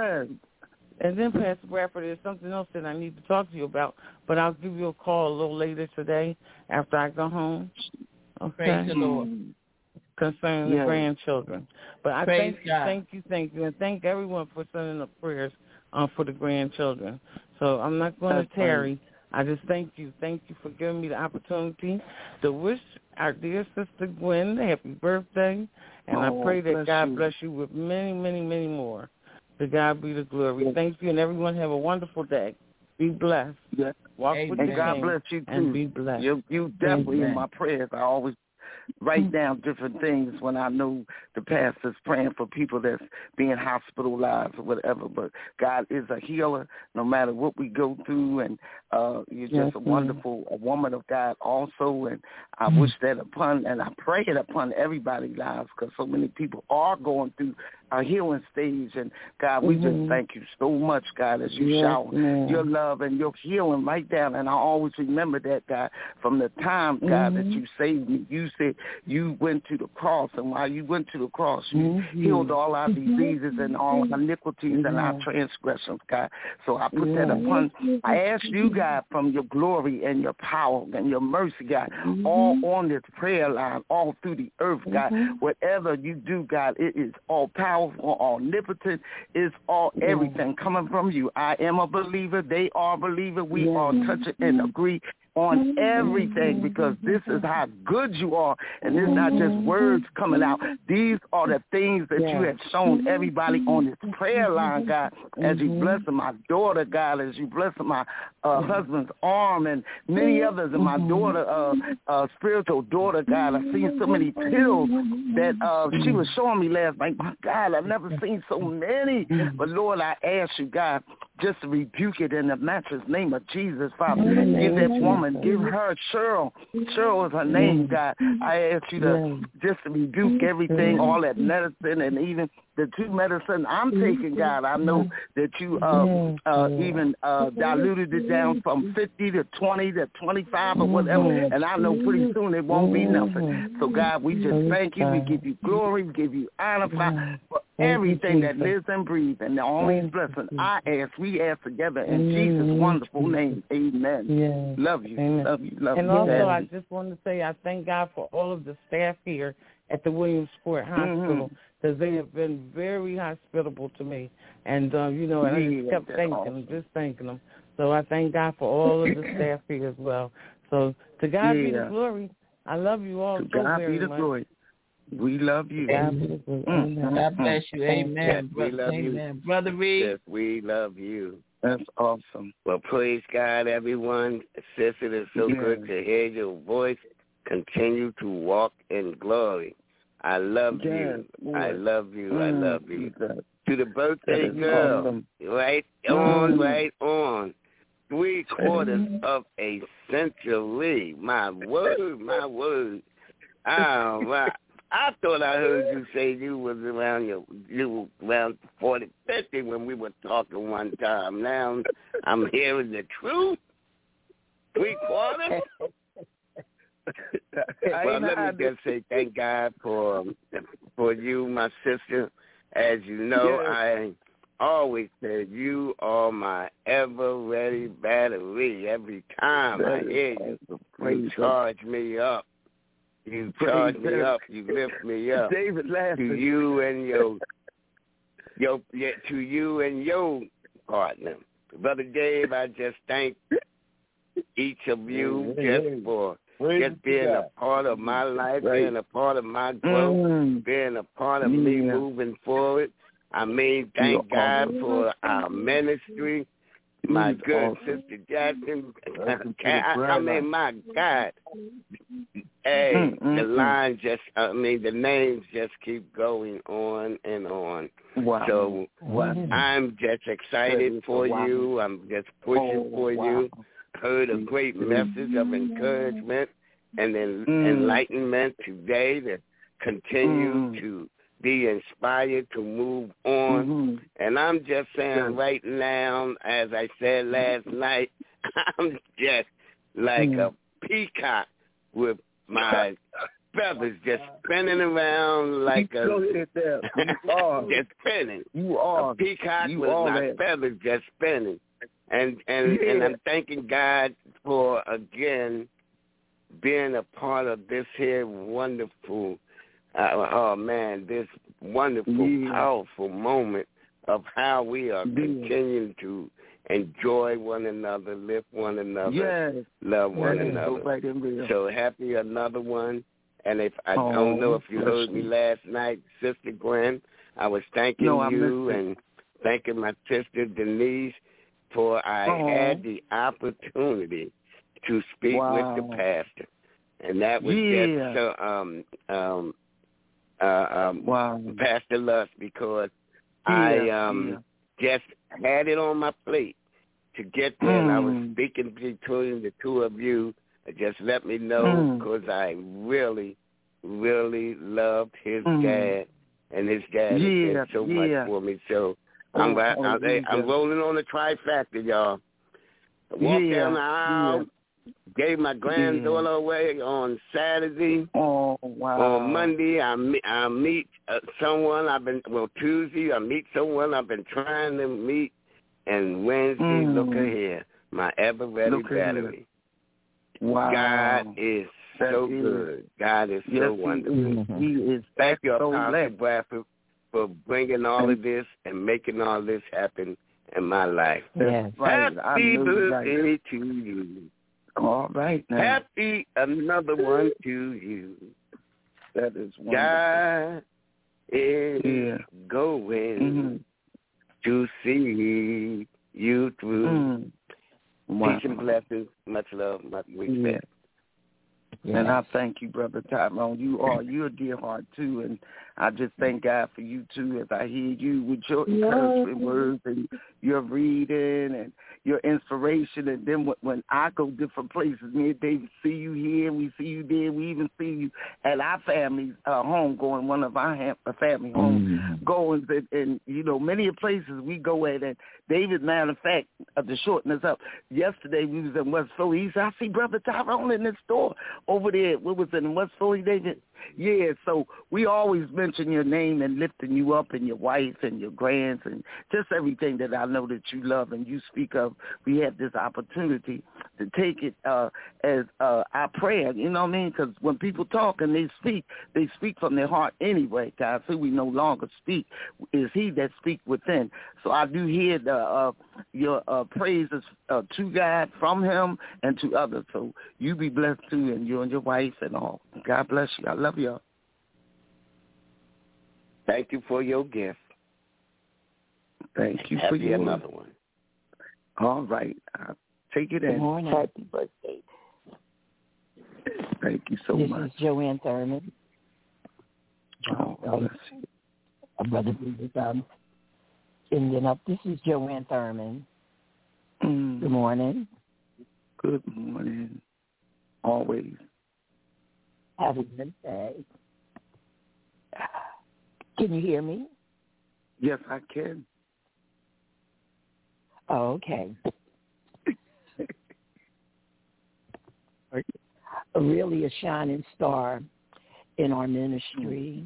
Pastor Bradford, there's something else that I need to talk to you about, but I'll give you a call a little later today after I go home. Okay. Praise the Lord. Concerning the grandchildren. But I thank you, and thank everyone for sending up prayers for the grandchildren. So I'm not going to tarry. I just thank you. Thank you for giving me the opportunity to wish our dear sister Gwen a happy birthday. And I pray that God bless you with many, many, many more. To God be the glory. Thank you, and everyone have a wonderful day. Be blessed. Yes. Walk with the God King, bless you too. and be blessed. You definitely in my prayers. I always write down different things when I know the pastor's praying for people that's being hospitalized or whatever. But God is a healer no matter what we go through, and you're just a wonderful woman of God also. And I wish that upon, and I pray it upon everybody's lives, because so many people are going through a healing stage. And God, we just thank you so much, God, as you shower your love and your healing right down. And I always remember that, God, from the time, God, that you saved me. You said you went to the cross, and while you went to the cross, you healed all our diseases and all our iniquities and our transgressions, God. So I put that upon, I ask you, God, from your glory and your power and your mercy, God, all on this prayer line, all through the earth, God, whatever you do, God, it is all powerful, all omnipotent, it's all everything coming from you. I am a believer. They are a believer. We all touch it and agree on everything, because this is how good you are, and it's not just words coming out. These are the things that you have shown everybody on this prayer line, God, as you bless my daughter, God, as you bless my husband's arm and many others, and my daughter, spiritual daughter, God. I've seen so many pills that she was showing me last night. My God, I've never seen so many. But Lord, I ask you, God, just to rebuke it in the matchless name of Jesus, Father. Give that woman, give her Cheryl. Cheryl is her name, God. I ask you to just to rebuke everything, all that medicine, and even the two medicine I'm taking, God. I know that you even diluted it down from 50 to 20 to 25 or whatever, and I know pretty soon it won't be nothing. So, God, we just thank you. We give you glory. We give you honor for everything that lives and breathes, and the only blessing we ask together in Jesus' wonderful name. Amen. Love you. Love you. Love you. And also, I just want to say I thank God for all of the staff here at the Williamsport Hospital, because they have been very hospitable to me. And, and I just kept thanking them. So I thank God for all of the staff here as well. So to God be the glory. I love you all so very much. To God be the glory. We love you. God bless you. Amen. Yes, we love you. Brother Reed. Yes, we love you. That's awesome. Well, praise God, everyone. Sister, it's so good to hear your voice. Continue to walk in glory. I love you. I love you. I love you. To the birthday girl, awesome. Right on, right on. 3/4 of a century. My word, my word. Oh, wow. I thought I heard you say you was around 40, 50 when we were talking one time. Now I'm hearing the truth. 3/4. Well, let me just say thank God for you, my sister. As you know, I always said you are my ever-ready battery. Every time I hear you charge me up. You charge me up. You lift me up. David laughing. To you and your partner, Brother Dave. I just thank each of you for just being a part of my life, being a part of my growth, being a part of me moving forward. I mean, thank God for our ministry. My good sister Jackson. I mean, my God. Hey, the names just keep going on and on. Wow. So I'm just excited for you. I'm just pushing for you. Heard a great message of encouragement and enlightenment today to continue to be inspired to move on. And I'm just saying right now, as I said last night, I'm just like a peacock with my feathers just spinning around like just spinning. You are a peacock with my feathers just spinning. And I'm thanking God for, again, being a part of this here wonderful, this wonderful, powerful moment of how we are continuing to enjoy one another, lift one another, love one another. Right in real. So happy another one. And if I don't know if you heard me last night, Sister Gwen, I was thanking you and thanking my sister Denise for I had the opportunity to speak with the pastor. And that was just Pastor Lust, because I just had it on my plate to get there. And I was speaking between the two of you. Just let me know, because I really, really loved his dad, and his dad did so much for me. So I'm rolling on the trifecta, y'all. I walked down the aisle, gave my granddaughter away on Saturday. On Monday, I meet someone Tuesday, I meet someone I've been trying to meet, and Wednesday, look here, my ever-ready battery. God is so good. God is so wonderful. He is. Thank you, so Apostle Bradford, for bringing all of this and making all this happen in my life. Yes. Happy birthday to you. All right now. Happy another one to you. That is wonderful. God is going to see you through. Peace and blessings. Much love, much respect. Yeah. And I thank you, Brother Tyrone. You're a dear heart, too. And I just thank God for you, too, as I hear you with your encouragement words and your reading and your inspiration. And then when I go different places, me and David see you here, we see you there, we even see you at our family's home going, one of our family home goings. And, many places we go at. And David, matter of fact, to shorten this up, yesterday we was in West Philly. He said, I see Brother Tyrone in this store over there. What was it, in West Philly, David? Yeah, so we always mention your name and lifting you up, and your wife and your grands and just everything that I know that you love and you speak of. We have this opportunity to take it as our prayer, you know what I mean? Because when people talk and they speak from their heart anyway, guys. Who we no longer speak is he that speaks within. So I do hear your praises to God from him and to others. So you be blessed too, and you and your wife and all. God bless you. I love y'all. Thank you for your gift. Thank you for your another one. All right. I'll take it in. Good morning. Happy birthday. Thank you so much. This is Joanne Thurman. Bless you. Brother Indian up. This is Joanne Thurman. Good morning. Good morning. Always. Happy birthday. Can you hear me? Yes, I can. Oh, okay. Really a shining star in our ministry.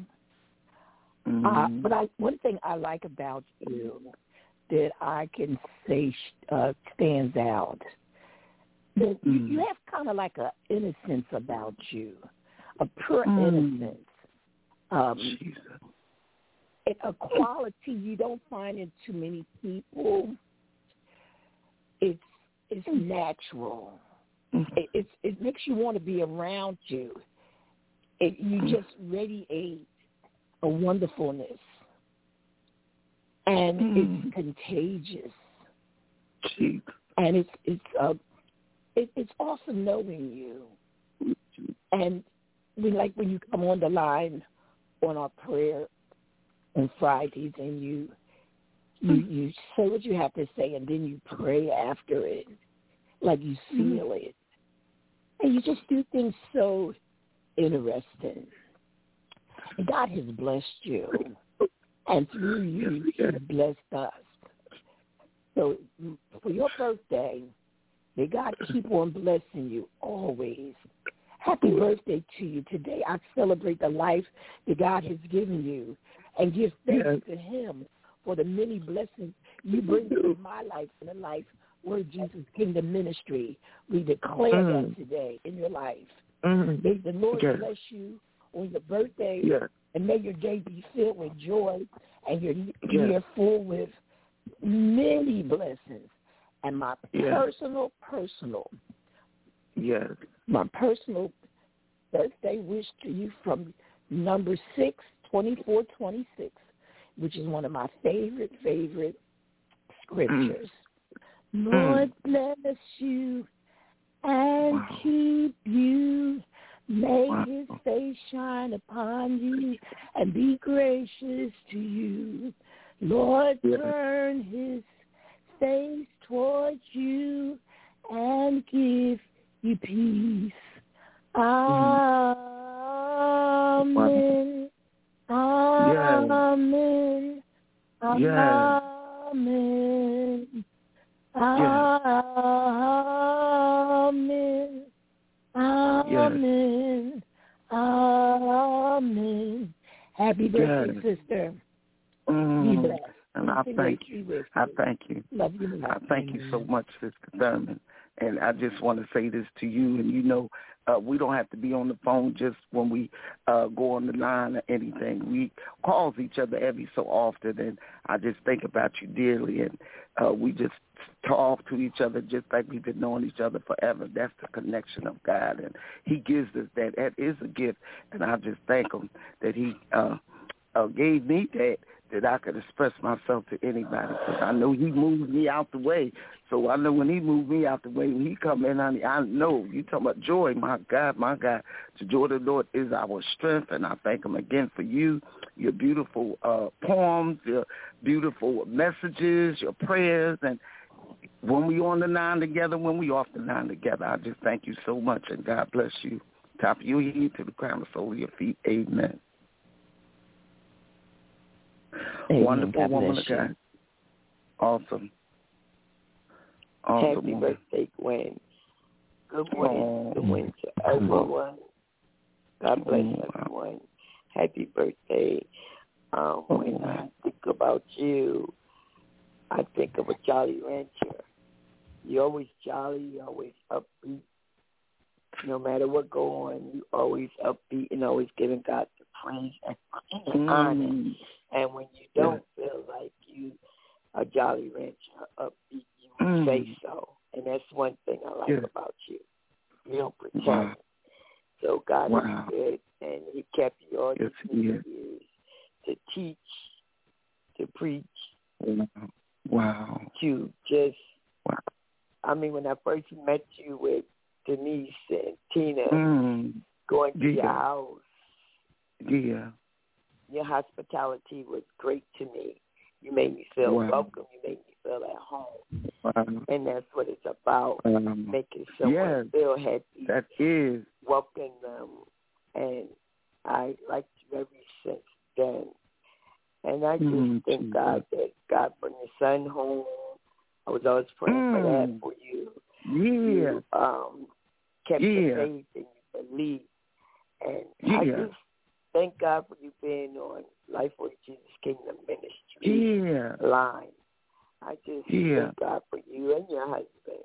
But one thing I like about you that I can say stands out, that you have kind of like an innocence about you, a pure innocence. A quality you don't find in too many people. It's natural. It makes you want to be around you. You just radiate a wonderfulness, and it's contagious. And it's awesome knowing you. And when you come on the line on our prayer on Fridays, and you say what you have to say, and then you pray after it, like you feel it, and you just do things so interesting. And God has blessed you, and through you, He's blessed us. So for your birthday, may God keep on blessing you always. Happy birthday to you today. I celebrate the life that God has given you and give thanks to Him for the many blessings you bring to my life and the life Word Jesus Kingdom Ministry. We declare that today in your life. May the Lord bless you on your birthday, and may your day be filled with joy and your year full with many blessings And my my personal birthday wish to you from number 6/24/26, which is one of my favorite scriptures. Lord bless you and keep you. Make his face shine upon you and be gracious to you. Lord, turn his face towards you and give you peace. Amen. Amen. Amen. Amen. Amen. Amen. Happy birthday, sister. Be blessed. And I thank you. I thank you. Love you. I thank you so much, Sister Thurman. And I just want to say this to you, and you know, we don't have to be on the phone just when we go on the line or anything. We call each other every so often, and I just think about you dearly, and we just talk to each other just like we've been knowing each other forever. That's the connection of God, and he gives us that. That is a gift, and I just thank him that he gave me that I could express myself to anybody, because I know he moves me out the way. So I know when he moves me out the way, when he come in, honey, I know. You talking about joy, my God. The joy of the Lord is our strength, and I thank him again for you, your beautiful poems, your beautiful messages, your prayers, and when we on the line together, when we off the line together, I just thank you so much, and God bless you. Top of your head to the crown of the sole of your feet. Amen. Wonderful woman of God. Awesome. Happy birthday, Gwen. Good morning. Good morning to everyone. God bless everyone. Happy birthday. When I think about you, I think of a Jolly Rancher. You're always jolly, you're always upbeat. No matter what go on, you always upbeat and always giving God the praise and honor. And when you don't feel like you a Jolly Rancher, upbeat, you would say so. And that's one thing I like about you. You don't pretend. So God is good, and he kept you all these years to teach, to preach, to just, I mean, when I first met you with Denise and Tina, going to your house, your hospitality was great to me. You made me feel welcome. You made me feel at home. And that's what it's about, making someone feel happy. That is. Welcome them. And I liked you ever since then. And I just thank God that God brought your son home. I was always praying for that for you. You kept your faith and you believed. And I just thank God for you being on Life with Jesus Kingdom Ministry line. I just thank God for you and your husband.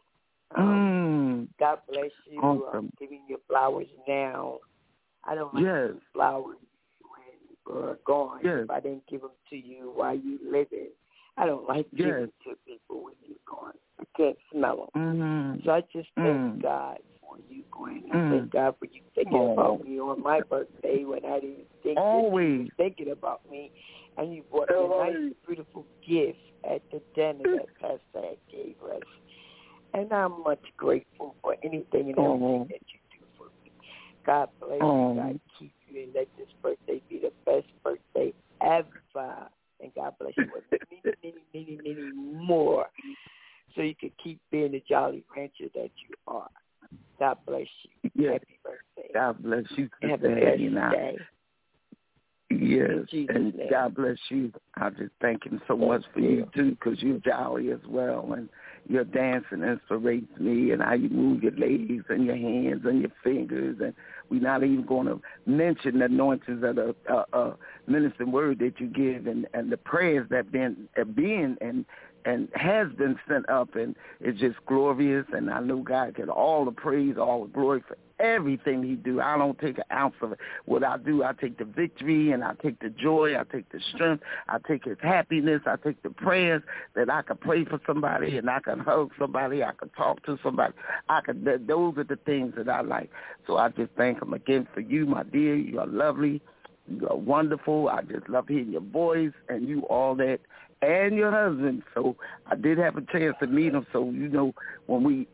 God bless you. I'm giving you flowers now. I don't like flowers when you're gone. If I didn't give them to you while you living, I don't like giving to people when you're gone. I can't smell them. So I just thank God for you, Gwen. I thank God for you thinking about me on my birthday when I didn't think that you were thinking about me. And you brought me a nice, beautiful gift at the dinner that Pastor had gave us. And I'm much grateful for anything and everything that you do for me. God bless you. God keep you, and let this birthday be the best birthday ever. And God bless you with many more, so you can keep being the Jolly Rancher that you are. God bless you. Happy birthday. God bless you. Have a blessed day. Yes, and God bless you. I just thank him so much for you, too, because you're jolly as well, and your dancing inspirates me, and how you move your legs and your hands and your fingers, and we're not even going to mention the anointings of the ministering word that you give and the prayers that been and has been sent up, and it's just glorious, and I know God get all the praise, all the glory for everything he do. I don't take an ounce of it. What I do, I take the victory, and I take the joy, I take the strength, I take his happiness, I take the prayers that I can pray for somebody, and I can hug somebody, I can talk to somebody. Those are the things that I like. So I just thank him again for you, my dear. You are lovely. You are wonderful. I just love hearing your voice and you all that, and your husband. So I did have a chance to meet him. So, you know, when we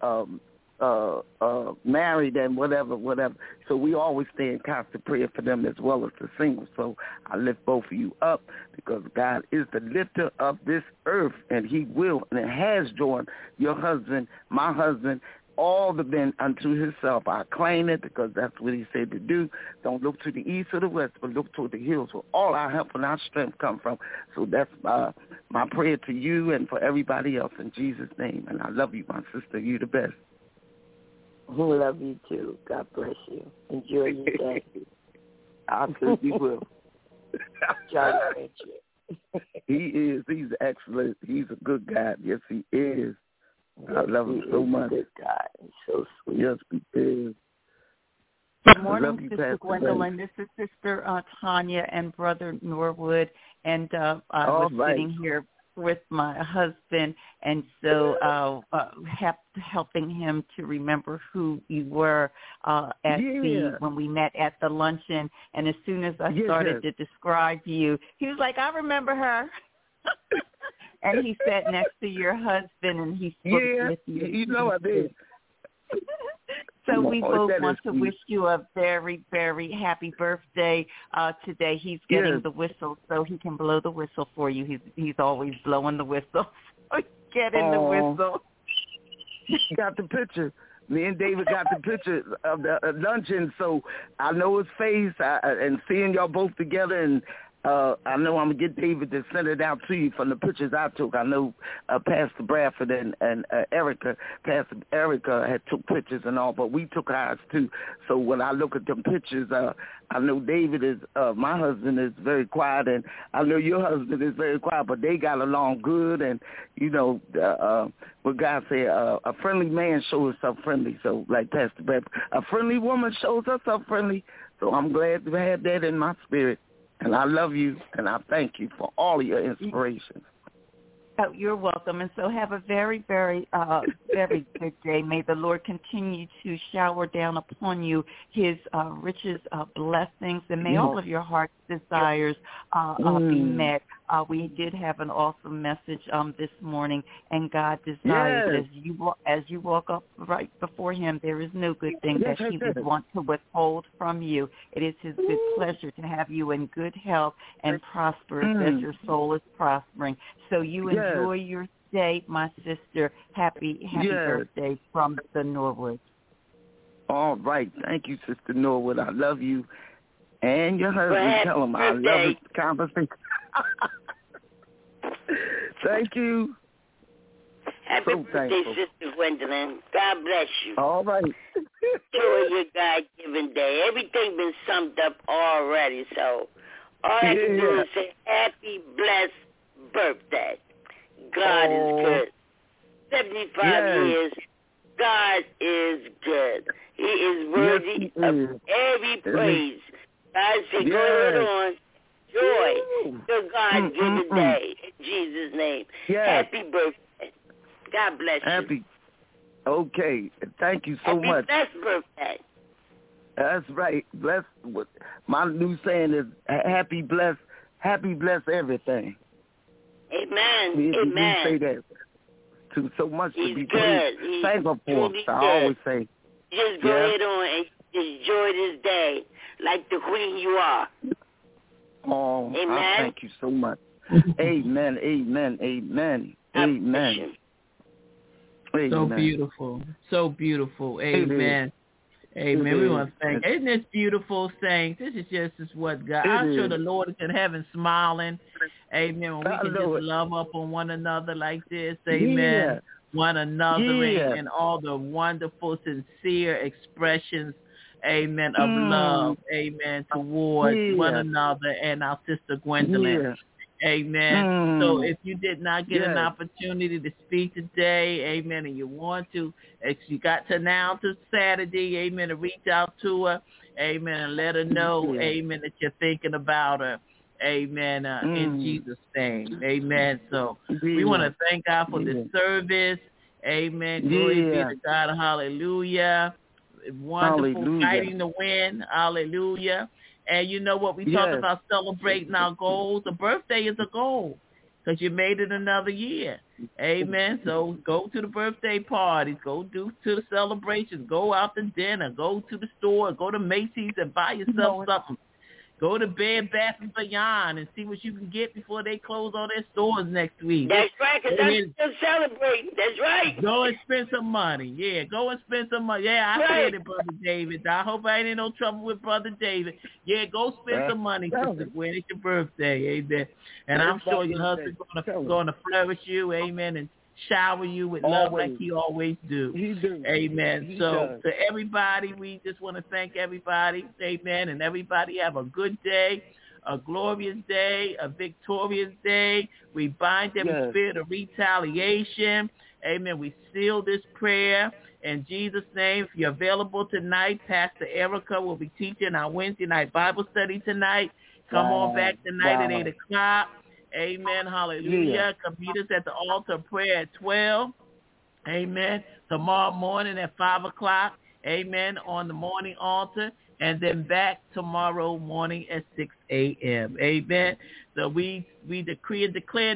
married and whatever. So we always stay in constant prayer for them as well as the singles. So I lift both of you up because God is the lifter of this earth, and he will and has joined your husband, my husband, all the men unto himself. I claim it because that's what he said to do. Don't look to the east or the west, but look toward the hills where all our help and our strength come from. So that's my prayer to you and for everybody else in Jesus' name. And I love you, my sister. You the best. We love you too. God bless you. Enjoy your day. I certainly will. John, he is. He's excellent. He's a good guy. Yes, he is. I love him so much. Good guy. He's so sweet. Yes, he is. Good morning, Sister Gwendolyn. This is Sister Tanya and Brother Norwood, and I was sitting here with my husband, and so helping him to remember who you were when we met at the luncheon. And as soon as I started to describe you, he was like, "I remember her." And he sat next to your husband, and he spoke with you. You know I did. So we both want to wish you a very, very happy birthday today. He's getting the whistle, so he can blow the whistle for you. He's always blowing the whistle. Get in the whistle. Got the picture. Me and David got the picture of the luncheon, so I know his face, and seeing y'all both together, and I know I'm going to get David to send it out to you from the pictures I took. I know Pastor Bradford and Pastor Erica had took pictures and all, but we took ours too. So when I look at them pictures, I know David is, my husband is very quiet, and I know your husband is very quiet, but they got along good. And, you know, what God said, a friendly man shows himself friendly. So like Pastor Bradford, a friendly woman shows herself friendly. So I'm glad to have that in my spirit. And I love you, and I thank you for all of your inspirations. Oh, you're welcome. And so have a very, very, very good day. May the Lord continue to shower down upon you his richest blessings, and may all of your heart's desires be met. We did have an awesome message this morning, and God desires as you walk up right before him, there is no good thing that he would want to withhold from you. It is his good pleasure to have you in good health and prosperous as your soul is prospering. So you enjoy your day, my sister. Happy birthday from the Norwood. All right. Thank you, Sister Norwood. I love you. And your husband, tell him I love this conversation. Thank you. Happy birthday, Sister Gwendolyn. God bless you. All right. Enjoy your God-given day. Everything been summed up already, so all I can do is say happy, blessed birthday. God is good. 75 years, God is good. He is worthy of every praise. God said, go ahead on. Joy to God given day. In Jesus' name. Happy birthday. God bless you. Okay. Thank you so much. Happy birthday. That's right. Bless. My new saying is happy, bless everything. Amen. We say that too so much to be thankful for. I always say. Just go ahead on and enjoy this day like the queen you are. Oh, amen. I thank you so much. Amen, amen, amen, amen. So beautiful. So beautiful. Amen. Amen. We want to thank. Isn't this beautiful saying? This is just what God. I'm sure the Lord is in heaven smiling. Amen. When we can just love up on one another like this. Amen. One another and all the wonderful, sincere expressions. Amen. Of love. Amen. Towards one another and our sister Gwendolyn. Amen. So if you did not get an opportunity to speak today, amen, and you want to, you got to now to Saturday, amen, to reach out to her, amen, and let her know, amen, that you're thinking about her. Amen. In Jesus' name. Amen. So we want to thank God for this service. Amen. Glory be to God. Hallelujah. Wonderful fighting to win. Hallelujah. And you know what? We talk about celebrating our goals. A birthday is a goal because you made it another year. Amen. So go to the birthday parties. Go to the celebrations. Go out to dinner. Go to the store. Go to Macy's and buy yourself something. Go to Bed Bath & Beyond and see what you can get before they close all their stores next week. That's right, because I'm still celebrating. That's right. Go and spend some money. Yeah, go and spend some money. Yeah, I said it, Brother David. I hope I ain't in no trouble with Brother David. Yeah, go spend some money when it's your birthday. Amen. And I'm sure your husband's going to flourish you. Amen. And shower you with love like he always do. Amen. So to everybody, we just want to thank everybody. Amen. And everybody have a good day, a glorious day, a victorious day. We bind every spirit of retaliation. Amen. We seal this prayer in Jesus' name. If you're available tonight, Pastor Erica will be teaching our Wednesday night Bible study tonight. Come on back tonight at 8 o'clock. Amen. Hallelujah. Come meet us at the altar of prayer at 12. Amen. Tomorrow morning at 5 o'clock. Amen. On the morning altar. And then back tomorrow morning at 6 a.m. Amen. So we decree and declare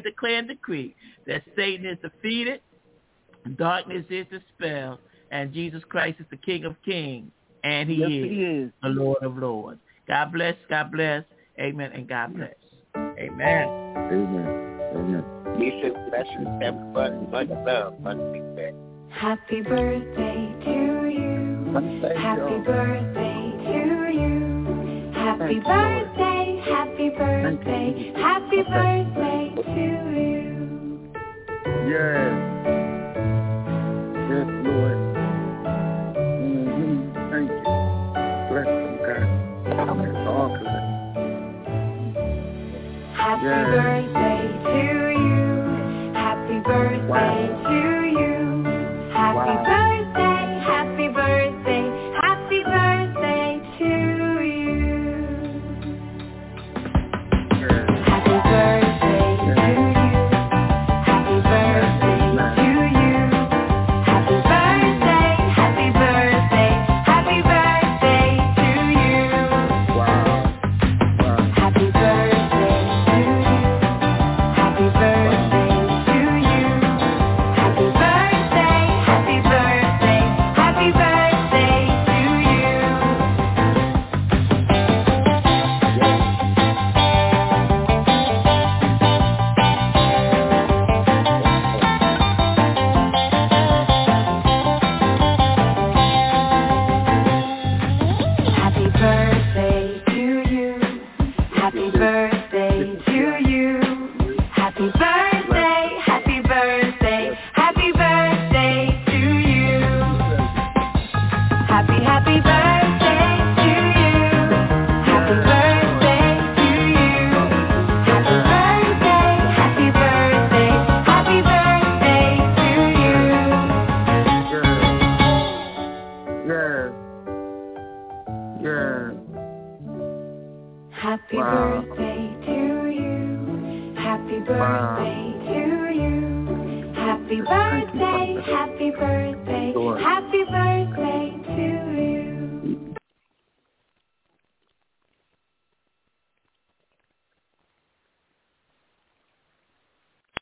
that Satan is defeated, darkness is dispelled, and Jesus Christ is the King of Kings, and he is the Lord of Lords. God bless. God bless. Amen. And God bless. Amen. Amen. Peace and blessings, everybody. Much love, much respect. Happy birthday to you. Happy birthday to you. Happy birthday, happy birthday, happy birthday to you. Yes, Lord. Thank you. Bless them, God. It's all good. Happy birthday to you. Happy birthday to you. Happy birthday, happy birthday, happy birthday to you. Happy birthday to you. Happy birthday to you. Happy birthday, happy birthday, happy birthday to you. Happy birthday. Happy birthday to you. Happy birthday, happy birthday, happy birthday to you. Happy birthday to you. Happy birthday to you. Happy birthday, happy birthday, happy birthday to you. Happy birthday to you. Happy birthday to you. Happy birthday, happy birthday, happy birthday to Yes. Happy birthday to you. Happy birthday to you. Happy birthday, happy birthday, happy birthday